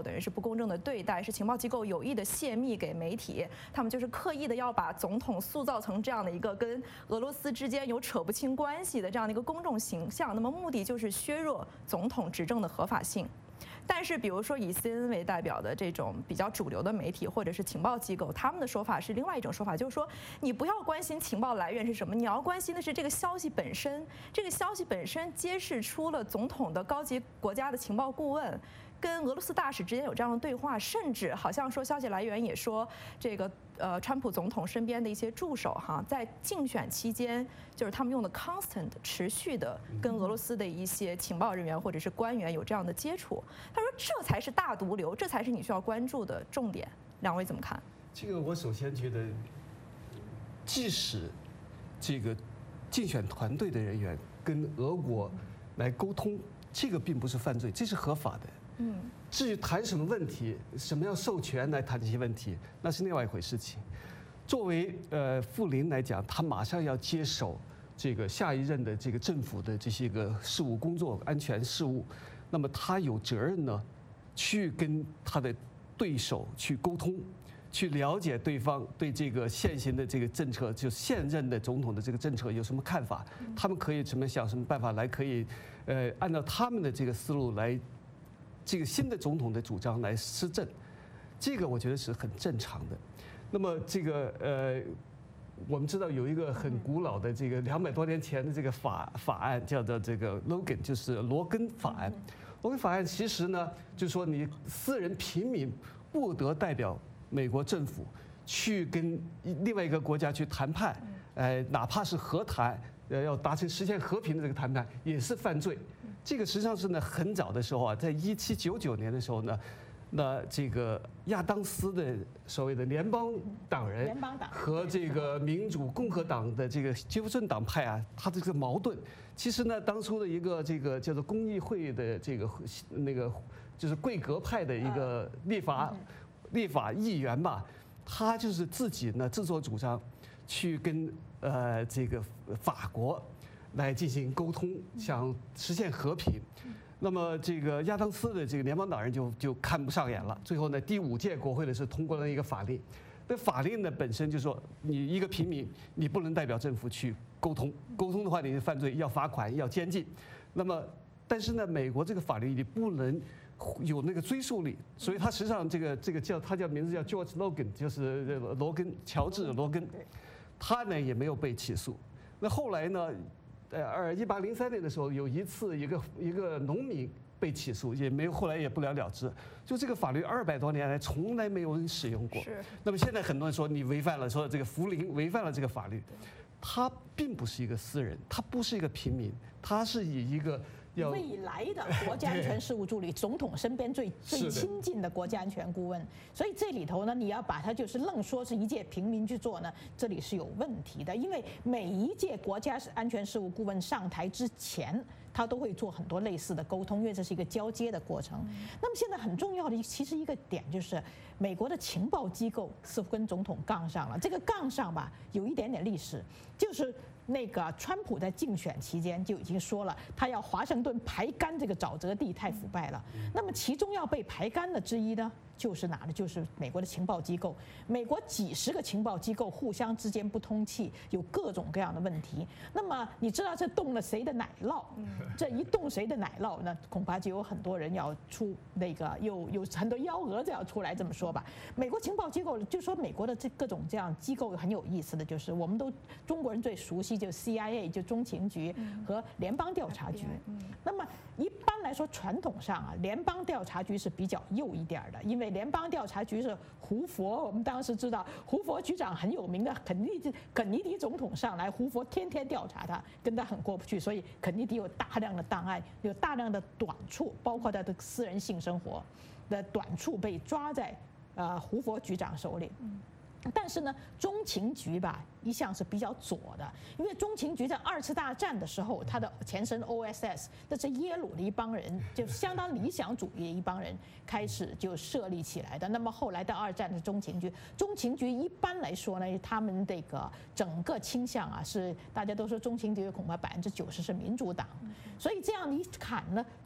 等于是不公正的对待，是情报机构有意的泄密给媒体，他们就是刻意的要把总统塑造成这样的一个跟俄罗斯之间有扯不清关系的这样的一个公众形象，那么目的就是削弱总统执政的合法性。但是，比如说以 CNN 为代表的这种比较主流的媒体或者是情报机构，他们的说法是另外一种说法，就是说你不要关心情报来源是什么，你要关心的是这个消息本身。这个消息本身揭示出了总统的高级国家的情报顾问跟俄罗斯大使之间有这样的对话，甚至好像说消息来源也说这个川普总统身边的一些助手在竞选期间，就是他们用的 constant 持续的跟俄罗斯的一些情报人员或者是官员有这样的接触。他说这才是大毒瘤，这才是你需要关注的重点。两位怎么看？ 这个我首先觉得，即使这个竞选团队的人员跟俄国来沟通，这个并不是犯罪，这是合法的。至于谈什么问题，什么要授权来谈这些问题，那是另外一回事情。作为傅林来讲，他马上要接手这个下一任的这个政府的这些个事务工作、安全事务，那么他有责任呢，去跟他的对手去沟通，去了解对方对这个现行的这个政策，就现任的总统的这个政策有什么看法，他们可以怎么想什么办法来可以按照他们的这个思路来。这个新的总统的主张来施政，这个我觉得是很正常的。那么这个我们知道有一个很古老的这个200多年前的这个法案，叫做这个 Logan， 就是罗根法案。罗根法案其实呢，就是说你私人平民不得代表美国政府去跟另外一个国家去谈判，哪怕是和谈，要达成实现和平的这个谈判也是犯罪。这个实际上是呢，很早的时候啊，在1799年的时候呢，那这个亚当斯的所谓的联邦党人和这个民主共和党的这个杰弗逊党派啊，他的这个矛盾，其实呢，当初的一个这个叫做公议会的这个那个就是贵格派的一个立法议员吧，他就是自己呢自作主张，去跟这个法国。来进行沟通，想实现和平。那么这个亚当斯的这个联邦党人就看不上眼了。最后呢，第5届国会呢是通过了一个法令。那法令呢本身就说，你一个平民，你不能代表政府去沟通，沟通的话你是犯罪，要罚款，要监禁。那么，但是呢，美国这个法律你不能有那个追溯力，所以他实际上这个叫他叫名字叫 George Logan， 就是乔治罗根，他呢也没有被起诉。那后来呢？1803年的时候，有一次一个农民被起诉，也没有后来也不了了之。就这个法律200多年来从来没有人使用过。那么现在很多人说你违反了，说这个福林违反了这个法律，他并不是一个私人，他不是一个平民，他是以一个。 未来的国家安全事务助理，总统身边最亲近的国家安全顾问，所以这里头呢，你要把它就是愣说是一届平民去做呢，这里是有问题的，因为每一届国家安全事务顾问上台之前，他都会做很多类似的沟通，因为这是一个交接的过程。那么现在很重要的其实一个点就是，美国的情报机构似乎跟总统杠上了，这个杠上吧，有一点点历史，就是。那个川普在竞选期间就已经说了，他要华盛顿排干这个沼泽地，太腐败了。那么其中要被排干的之一呢，就是哪呢？就是美国的情报机构。美国几十个情报机构互相之间不通气，有各种各样的问题。那么你知道这动了谁的奶酪？这一动谁的奶酪呢？恐怕就有很多人要出那个，有很多幺蛾子要出来。这么说吧，美国情报机构就说美国的这各种这样机构很有意思的就是，我们都中国人最熟悉。就 CIA 就中情局和联邦调查局，那么一般来说传统上啊，联邦调查局是比较右一点的，因为联邦调查局是胡佛，我们当时知道胡佛局长很有名的，肯尼迪总统上来，胡佛天天调查他，跟他很过不去，所以肯尼迪有大量的档案，有大量的短处，包括他的私人性生活的短处被抓在胡佛局长手里。但是呢，中情局吧一向是比较左的，因为中情局在2次大战的时候，它的前身 OSS， 那是耶鲁的一帮人，就相当理想主义的一帮人开始就设立起来的。那么后来到2战的中情局，中情局一般来说呢，他们这个整个倾向啊，是大家都说中情局恐怕90%是民主党，所以这样一看呢，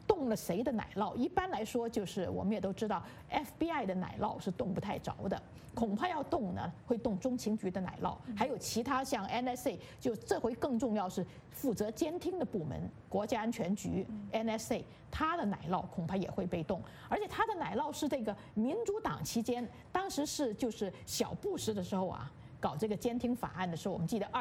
动了谁的奶酪？一般来说，就是我们也都知道 ，FBI 的奶酪是动不太着的，恐怕要动呢，会动中情局的奶酪，还有其他像 NSA， 就这回更重要是负责监听的部门，国家安全局 NSA， 它的奶酪恐怕也会被动，而且它的奶酪是这个民主党期间，当时是就是小布什的时候啊。搞这个监听法案的时候，我们记得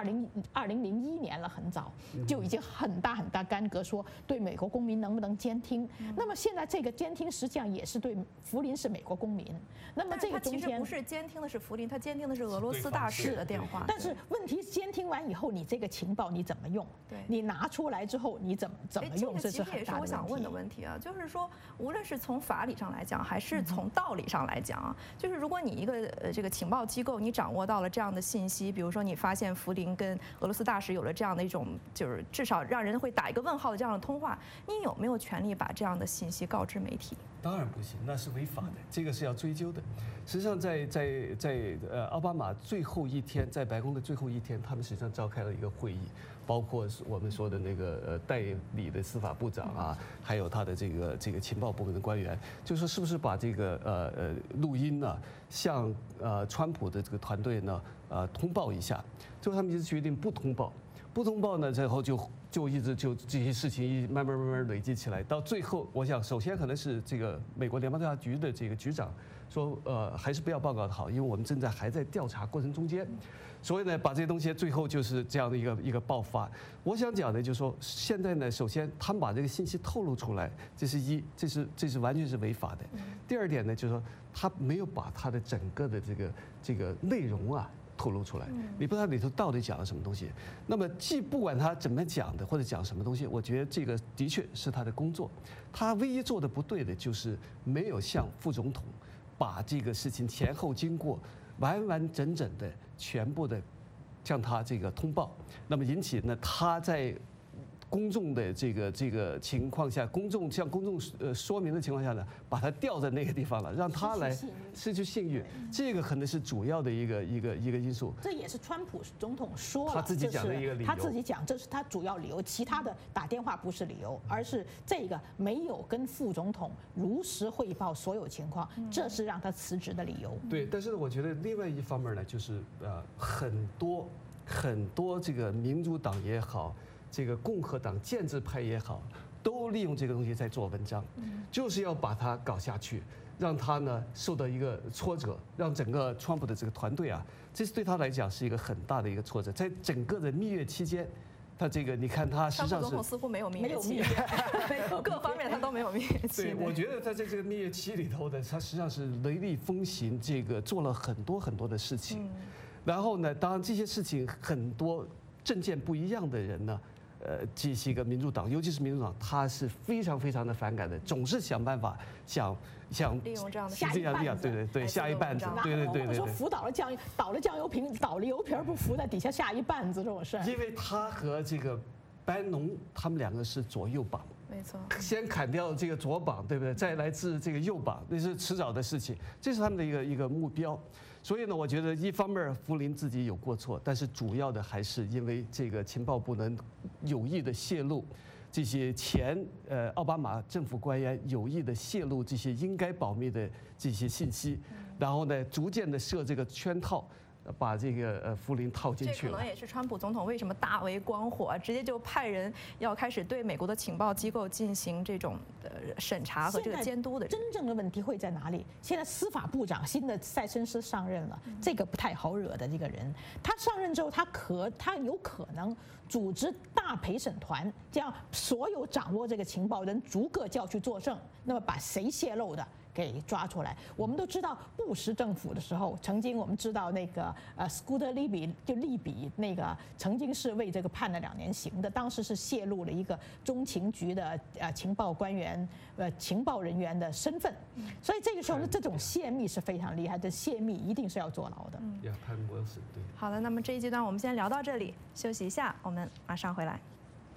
2001年了，很早就已经很大干戈，说对美国公民能不能监听。那么现在这个监听实际上也是对福林是美国公民。那么这个中间其实不是监听的是福林，他监听的是俄罗斯大使的电话。 但是问题是监听完以后，你这个情报你怎么用？ 对， 你拿出来之后你怎么用？ 这是很大的问题。也是我想问的问题啊，就是说，无论是从法理上来讲，还是从道理上来讲啊，就是如果你一个这个情报机构，你掌握到了这样的信息，比如说你发现福林跟俄罗斯大使有了这样的一种，就是至少让人会打一个问号的这样的通话，你有没有权利把这样的信息告知媒体？ 当然不行，那是违法的，这个是要追究的。实际上在奥巴马最后一天，在白宫的最后一天，他们实际上召开了一个会议，包括我们说的那个代理的司法部长啊，还有他的这个情报部门的官员，就说是不是把这个录音呢，向川普的这个团队呢通报一下，最后他们一直决定不通报。不通报呢，然后就一直就这些事情慢慢累积起来，到最后，我想首先可能是这个美国联邦调查局的这个局长说，还是不要报告的好，因为我们还在调查过程中间，所以呢，把这些东西最后就是这样的一个爆发。我想讲的就是说，现在呢，首先他们把这个信息透露出来，这是完全是违法的。第二点呢，就是说他没有把他的整个的这个内容啊透露出来，你不知道里头到底讲了什么东西。那么既不管他怎么讲的或者讲什么东西，我觉得这个的确是他的工作。他唯一做的不对的就是没有向副总统把这个事情前后经过完整的全部的向他这个通报，那么引起呢他在公众的这个情况下，向公众说明的情况下呢，把他吊在那个地方了，让他来失去信誉，这个可能是主要的一个因素。 这也是川普总统说了， 他自己讲的一个理由。 他自己讲，这是他主要理由，其他的打电话不是理由，而是这个没有跟副总统如实汇报所有情况，这是让他辞职的理由。 对，但是我觉得另外一方面呢，就是很多这个民主党也好。这个共和党建制派也好，都利用这个东西在做文章，就是要把它搞下去，让他呢受到一个挫折，让整个川普的这个团队啊，这是对他来讲是一个很大的一个挫折。在整个的蜜月期间，他这个你看他实际上是川普总统似乎没有蜜月期，各方面他都没有蜜月期。 对，我觉得他在这个蜜月期里头的，他实际上是雷厉风行，这个做了很多的事情。然后呢，当然这些事情很多政见不一样的人呢。这些个民主党，尤其是民主党，他是非常的反感的，总是想办法想利用这样的下一棒子，对，下一棒子，对。 说浮倒了酱油瓶，倒了油瓶不浮在底下下一棒子这种事。 因为他和这个班农他们两个是左右膀。 没错， 先砍掉这个左膀，对不对？再来治这个右膀，那是迟早的事情，这是他们的一个目标。所以呢，我觉得一方面福林自己有过错，但是主要的还是因为这个情报部门有意的泄露这些奥巴马政府官员有意的泄露这些应该保密的这些信息，然后呢，逐渐的设这个圈套。把这个福林套进去了， 这可能也是川普总统为什么大为光火，直接就派人要开始对美国的情报机构进行这种审查和这个监督的。 真正的问题会在哪里？现在司法部长新的塞申斯上任了，这个不太好惹的这个人，他上任之后，他有可能组织大陪审团，这样所有掌握这个情报人逐个叫去作证，那么把谁泄露的给抓出来。我们都知道布什政府的时候，曾经我们知道那个Scooter Libby 就利比那个曾经是为这个判了2年刑的，当时是泄露了一个中情局的情报官员情报人员的身份，所以这个时候呢，这种泄密是非常厉害的，泄密一定是要坐牢的。 好了，那么这一阶段我们先聊到这里，休息一下，我们马上回来。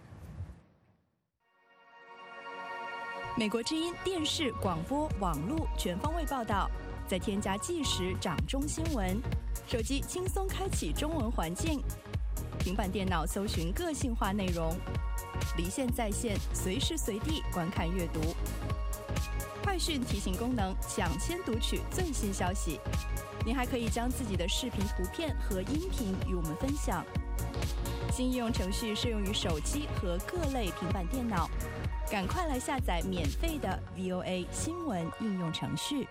美国之音电视、广播、网络全方位报道，再添加即时掌中新闻，手机轻松开启中文环境， 平板电脑搜寻个性化内容，离线在线，随时随地观看阅读。快讯提醒功能，抢先读取最新消息。您还可以将自己的视频、图片和音频与我们分享。新应用程序适用于手机和各类平板电脑，赶快来下载免费的 VOA 新闻应用程序。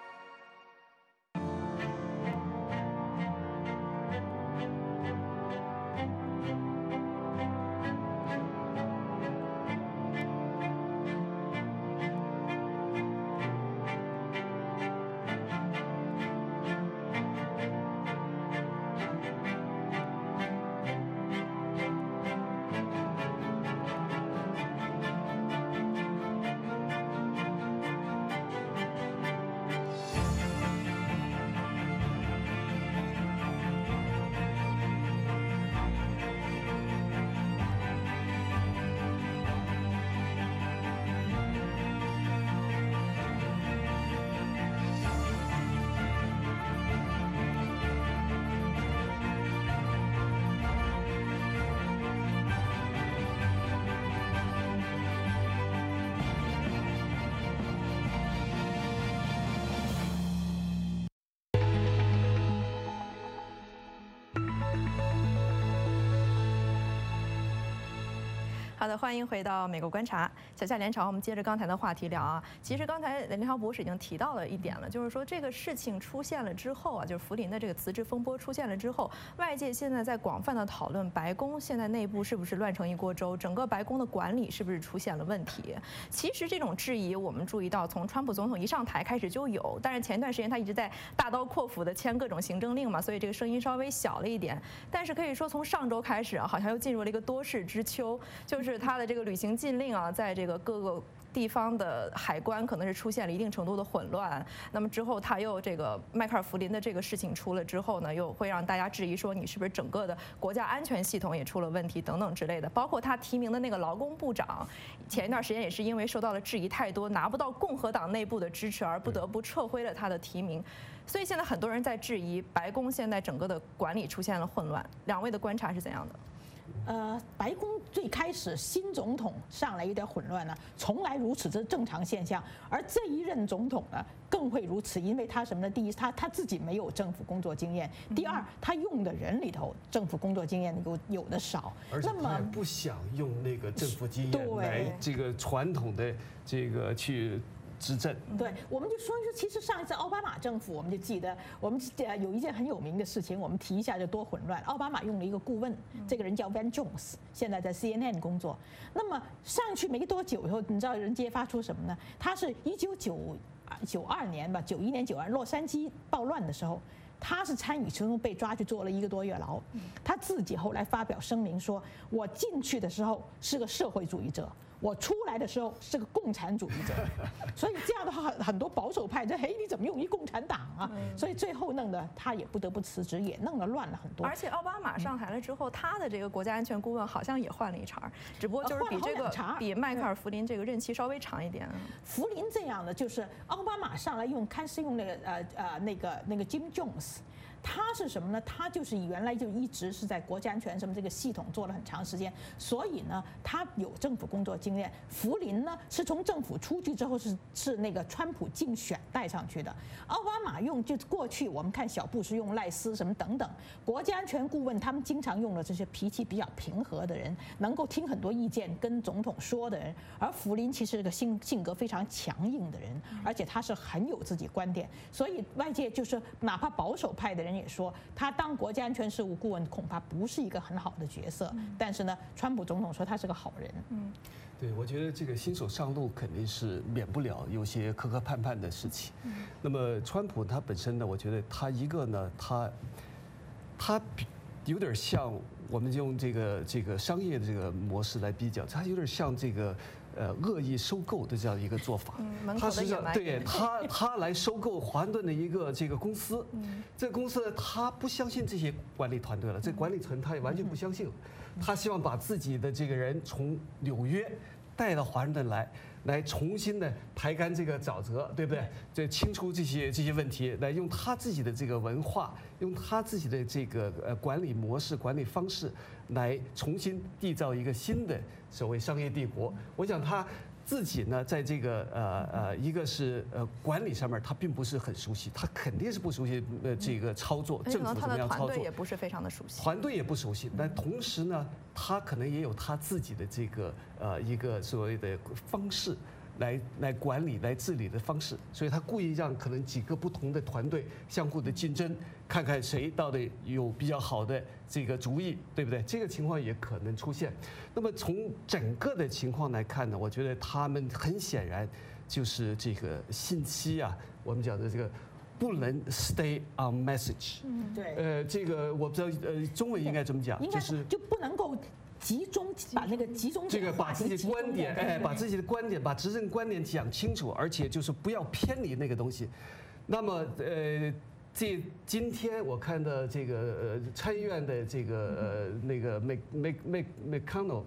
好的，欢迎回到美国观察。小夏连朝，我们接着刚才的话题聊啊。其实刚才连朝博士已经提到了一点了，就是说这个事情出现了之后啊，就是福林的这个辞职风波出现了之后，外界现在在广泛的讨论白宫现在内部是不是乱成一锅粥，整个白宫的管理是不是出现了问题。其实这种质疑我们注意到，从川普总统一上台开始就有，但是前一段时间他一直在大刀阔斧的签各种行政令嘛，所以这个声音稍微小了一点。但是可以说从上周开始啊，好像又进入了一个多事之秋，就是他的这个旅行禁令啊，在这个各个地方的海关可能是出现了一定程度的混乱。那么之后他又这个迈克尔·弗林的这个事情出了之后呢，又会让大家质疑说你是不是整个的国家安全系统也出了问题等等之类的。包括他提名的那个劳工部长，前一段时间也是因为受到了质疑太多，拿不到共和党内部的支持，而不得不撤回了他的提名。所以现在很多人在质疑白宫现在整个的管理出现了混乱。两位的观察是怎样的？ 白宫最开始新总统上来有点混乱呢，从来如此，这是正常现象。而这一任总统呢，更会如此，因为他什么呢？第一，他自己没有政府工作经验；第二，他用的人里头政府工作经验有的少， 而且他也不想用那个政府经验来这个传统的这个去执政。 对，我们就说，其实上一次奥巴马政府，我们就记得，我们有一件很有名的事情，我们提一下就多混乱。奥巴马用了一个顾问，这个人叫 Van Jones， 现在在 CNN 工作。那么上去没多久以后，你知道人揭发出什么呢？他是1992年吧，91年92洛杉矶暴乱的时候。他是参与其中被抓去坐了1个多月牢，他自己后来发表声明说：“我进去的时候是个社会主义者，我出来的时候是个共产主义者。”所以这样的话，很多保守派嘿，你怎么用一共产党啊？所以最后弄得他也不得不辞职，也弄得乱了很多。 而且奥巴马上台了之后，他的这个国家安全顾问好像也换了一茬，只不过就是比迈克尔·弗林这个任期稍微长一点。 弗林这样的就是奥巴马上来开始用那个 Jim Jones。他是什么呢？他就是原来就一直是在国家安全什么这个系统做了很长时间，所以呢，他有政府工作经验。福林呢是从政府出去之后是那个川普竞选带上去的。奥巴马用就过去我们看小布什用赖斯什么等等国家安全顾问，他们经常用了这些脾气比较平和的人，能够听很多意见跟总统说的人。而福林其实是个性格非常强硬的人，而且他是很有自己观点，所以外界就是哪怕保守派的人也说，他当国家安全事务顾问恐怕不是一个很好的角色。但是呢，川普总统说他是个好人。 对，我觉得这个新手上路肯定是免不了有些磕磕绊绊的事情。那么川普他本身呢，我觉得他一个呢，他有点像我们用这个商业的这个模式来比较，他有点像这个。恶意收购的这样一个做法，他实际上对他来收购华盛顿的一个这个公司，这个公司他不相信这些管理团队了，这管理层他也完全不相信了，他希望把自己的这个人从纽约带到华盛顿来重新的排干这个沼泽，对不对？这清除这些问题，来用他自己的这个文化，用他自己的这个管理模式、管理方式，来重新缔造一个新的所谓商业帝国。我想他自己呢，在这个一个是管理上面，他并不是很熟悉，他肯定是不熟悉这个操作，政府怎么样操作， 团队也不是非常的熟悉， 团队也不熟悉。但同时呢，他可能也有他自己的这个一个所谓的方式。来管理、来治理的方式，所以他故意让可能几个不同的团队相互的竞争，看看谁到底有比较好的这个主意，对不对？这个情况也可能出现。那么从整个的情况来看呢，我觉得他们很显然就是这个信息啊，我们讲的这个不能 stay on message。 对。 这个我不知道中文应该怎么讲，就是就不能够。把那个集中这个把自己的观点，把自己的观点，把执政观点讲清楚，而且就是不要偏离那个东西。那么今天我看到这个参议院的这个那个麦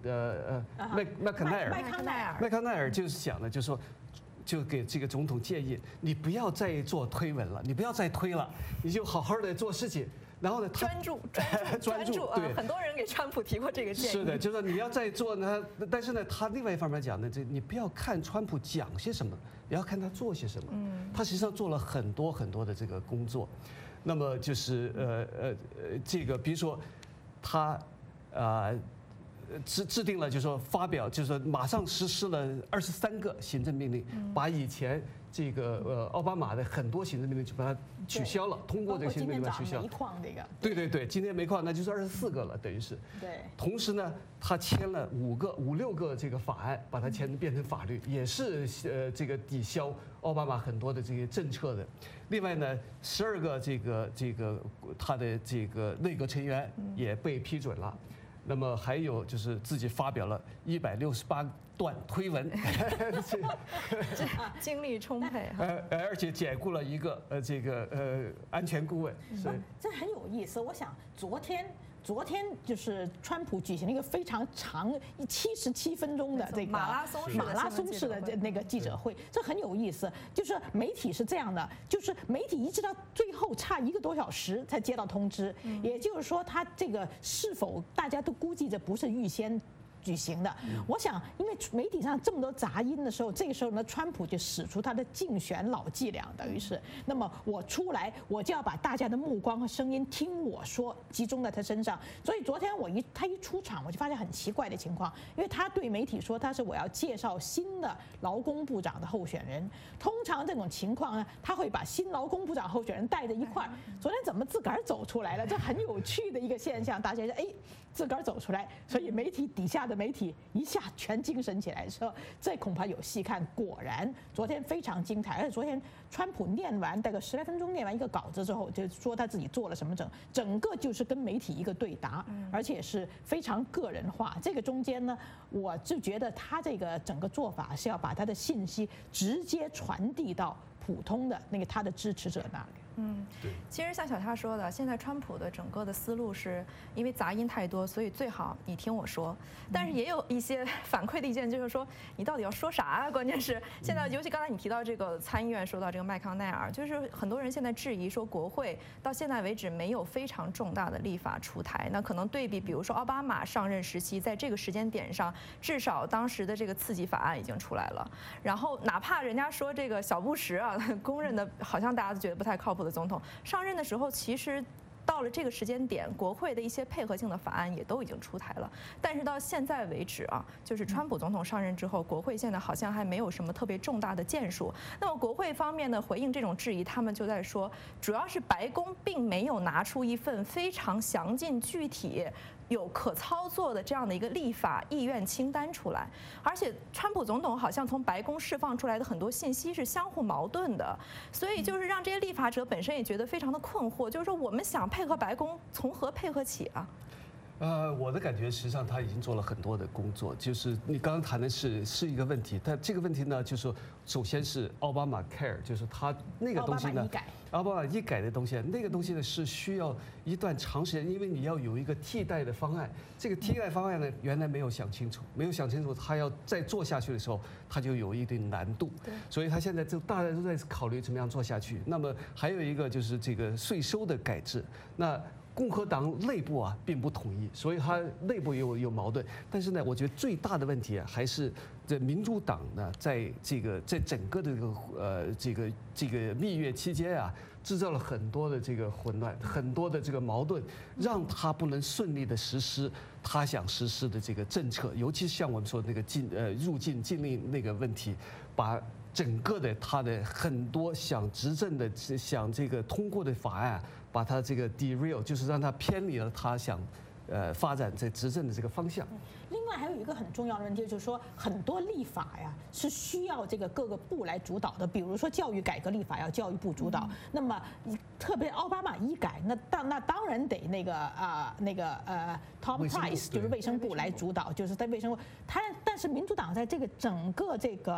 康奈尔就是讲的，就是说。就给这个总统建议，你不要再做推文了，你不要再推了，你就好好的做事情。然后呢， 专注， 对， 很多人给川普提过这个建议。 是的，就是你要再做呢，但是呢，他另外一方面讲呢，你不要看川普讲些什么，也要看他做些什么。他实际上做了很多的这个工作。那么就是这个比如说他制定了，就是说发表，就是说马上实施了23个行政命令，把以前这个奥巴马的很多行政命令就把它取消了，通过这个行政命令取消。 煤矿这个。 对，今天煤矿那就是24个了，等于是。 对。 同时呢，他签了5、6个这个法案，把它变成法律，也是这个抵消奥巴马很多的这些政策的。另外呢，12个这个他的这个内阁成员也被批准了。那么还有就是自己发表了168段推文， 精力充沛。 而且解雇了一个这个安全顾问。 这很有意思。我想昨天就是川普举行了一个非常长77分钟的这个马拉松式的那个记者会，这很有意思。就是媒体是这样的，就是媒体一直到最后差1个多小时才接到通知，也就是说他这个是否大家都估计着不是预先举行的。我想，因为媒体上这么多杂音的时候，这个时候呢，川普就使出他的竞选老伎俩，等于是，那么我出来，我就要把大家的目光和声音听我说，集中在他身上。所以昨天他一出场，我就发现很奇怪的情况，因为他对媒体说他是我要介绍新的劳工部长的候选人。通常这种情况呢，他会把新劳工部长候选人带着一块儿。昨天怎么自个儿走出来了？这很有趣的一个现象，大家说自个儿走出来，所以媒体底下的媒体一下全精神起来的时候，这恐怕有戏看。果然，昨天非常精彩。而且昨天川普念完大概10来分钟念完一个稿子之后，就说他自己做了什么整个就是跟媒体一个对答，而且是非常个人化。这个中间呢，我就觉得他这个整个做法是要把他的信息直接传递到普通的那个他的支持者那里。 对。其实像小夏说的，现在川普的整个的思路是因为杂音太多，所以最好你听我说。但是也有一些反馈的意见，就是说你到底要说啥啊？关键是现在，尤其刚才你提到这个参议院说到这个麦康奈尔，就是很多人现在质疑说，国会到现在为止没有非常重大的立法出台。那可能对比，比如说奥巴马上任时期，在这个时间点上，至少当时的这个刺激法案已经出来了。然后哪怕人家说这个小布什啊，公认的好像大家都觉得不太靠谱的总统上任的时候，其实到了这个时间点，国会的一些配合性的法案也都已经出台了。但是到现在为止啊，就是川普总统上任之后，国会现在好像还没有什么特别重大的建树。那么国会方面呢，回应这种质疑，他们就在说，主要是白宫并没有拿出一份非常详尽具体有可操作的这样的一个立法意愿清单出来，而且川普总统好像从白宫释放出来的很多信息是相互矛盾的，所以就是让这些立法者本身也觉得非常的困惑，就是说我们想配合白宫，从何配合起啊？ 我的感觉实际上他已经做了很多的工作，就是你刚刚谈的是一个问题，但这个问题呢，就是说首先是奥巴马 Care， 就是他那个东西呢，奥巴马医改的东西，那个东西呢是需要一段长时间，因为你要有一个替代的方案，这个替代方案呢原来没有想清楚，他要再做下去的时候，他就有一定难度，所以他现在就大家都在考虑怎么样做下去。那么还有一个就是这个税收的改制，那。共和党内部啊并不统一，所以它内部有矛盾。但是呢，我觉得最大的问题啊，还是这民主党呢，在整个的这个蜜月期间啊，制造了很多的这个混乱，很多的这个矛盾，让他不能顺利的实施他想实施的这个政策，尤其像我们说那个入境禁令那个问题，把整个的他的很多想执政的想这个通过的法案。把他这个 derail， 就是让他偏离了他想，发展在执政的这个方向。 另外还有一个很重要的问题，就是说很多立法呀是需要这个各个部来主导的，比如说教育改革立法要教育部主导，那么特别奥巴马医改，那当然得Tom Price 就是卫生部来主导，就是在卫生部，但是民主党在这个整个这个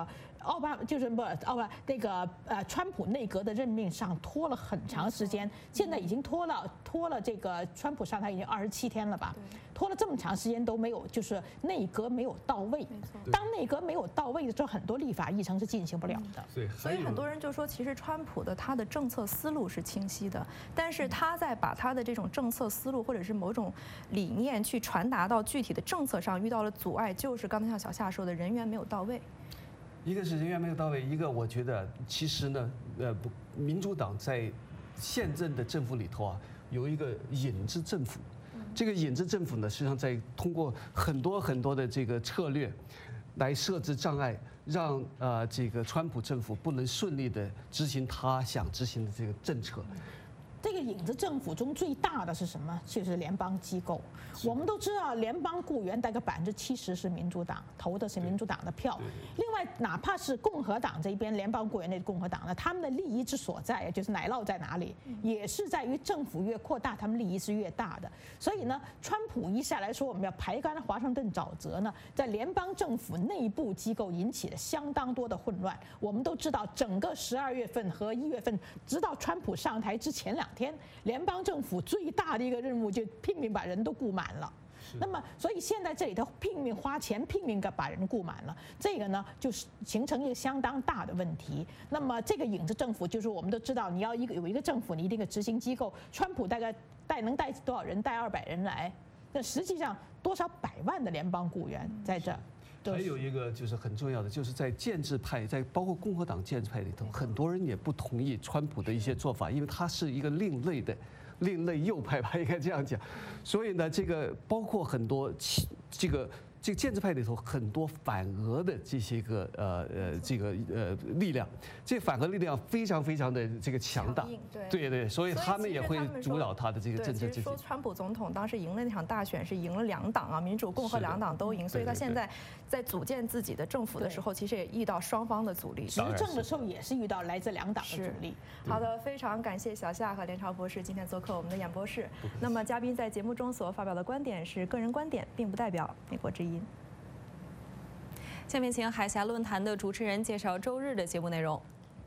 川普内阁的任命上拖了很长时间，现在已经拖了这个川普上台已经27天了吧，拖了这么长时间都没有，就是内阁没有到位。当内阁没有到位的时候，很多立法议程是进行不了的。 所以很多人就说，其实川普的他的政策思路是清晰的，但是他在把他的这种政策思路或者是某种理念去传达到具体的政策上遇到了阻碍，就是刚才像小夏说的人员没有到位。 一个是人员没有到位，一个我觉得其实呢，民主党在现任的政府里头啊，有一个影子政府。这个影子政府呢，实际上在通过很多的这个策略，来设置障碍，让这个川普政府不能顺利的执行他想执行的这个政策。 这个影子政府中最大的是什么？就是联邦机构。我们都知道，联邦雇员大概70%是民主党投的是民主党的票。另外，哪怕是共和党这边联邦雇员的共和党呢，他们的利益之所在，就是奶酪在哪里，也是在于政府越扩大，他们利益是越大的。所以呢，川普一下来说我们要排干华盛顿沼泽呢，在联邦政府内部机构引起了相当多的混乱。我们都知道，整个12月份和1月份，直到川普上台之前2天，联邦政府最大的一个任务就拼命把人都雇满了。那么，所以现在这里头拼命花钱，拼命把人雇满了，这个呢就是形成一个相当大的问题。那么这个影子政府就是我们都知道，你要有一个政府，你一定有执行机构。川普大概能带多少人？带200人来，那实际上多少百万的联邦雇员在这。 还有一个就是很重要的，就是在建制派，在包括共和党建制派里头，很多人也不同意川普的一些做法，因为他是一个另类右派吧，应该这样讲。所以呢，这个包括很多这个建制派里头很多反俄的这些个力量，这反俄力量非常的这个强大，对，所以他们也会主导他的这个政策制定。 说川普总统当时赢了那场大选是赢了2党啊，民主共和2党都赢，所以他现在在组建自己的政府的时候，其实也遇到双方的阻力。 执政的时候也是遇到来自2党的阻力。 好的，非常感谢小夏和连朝博士今天做客我们的演播室。那么嘉宾在节目中所发表的观点是个人观点，并不代表美国之音。 下面请海峡论坛的主持人介绍周日的节目内容。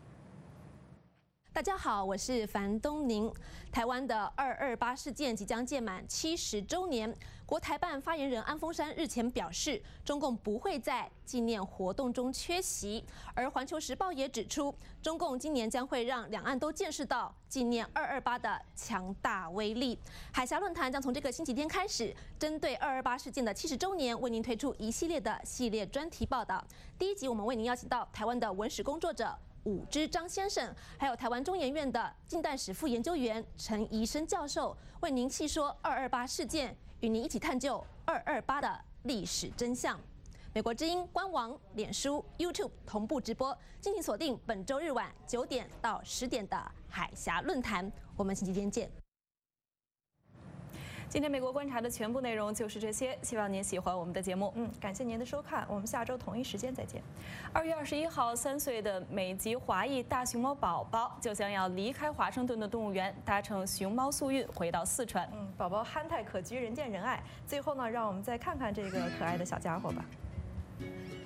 大家好，我是樊东宁。台湾的228事件即将届满70周年，国台办发言人安峰山日前表示，中共不会在纪念活动中缺席。而《环球时报》也指出，中共今年将会让两岸都见识到纪念228的强大威力。海峡论坛将从这个星期天开始，针对228事件的70周年，为您推出一系列的专题报道。第一集我们为您邀请到台湾的文史工作者伍之张先生，还有台湾中研院的近代史副研究员陈怡生教授，为您细说228事件，与您一起探究228的历史真相。美国之音官网、脸书、YouTube 同步直播，敬请锁定本周日晚9点到10点的海峡论坛。我们星期天见。 今天美国观察的全部内容就是这些，希望您喜欢我们的节目。 感谢您的收看，我们下周同一时间再见。 2月21号，3岁的美籍华裔大熊猫宝宝就将要离开华盛顿的动物园，搭乘熊猫速运回到四川。 宝宝憨态可掬，人见人爱。最后呢，让我们再看看这个可爱的小家伙吧。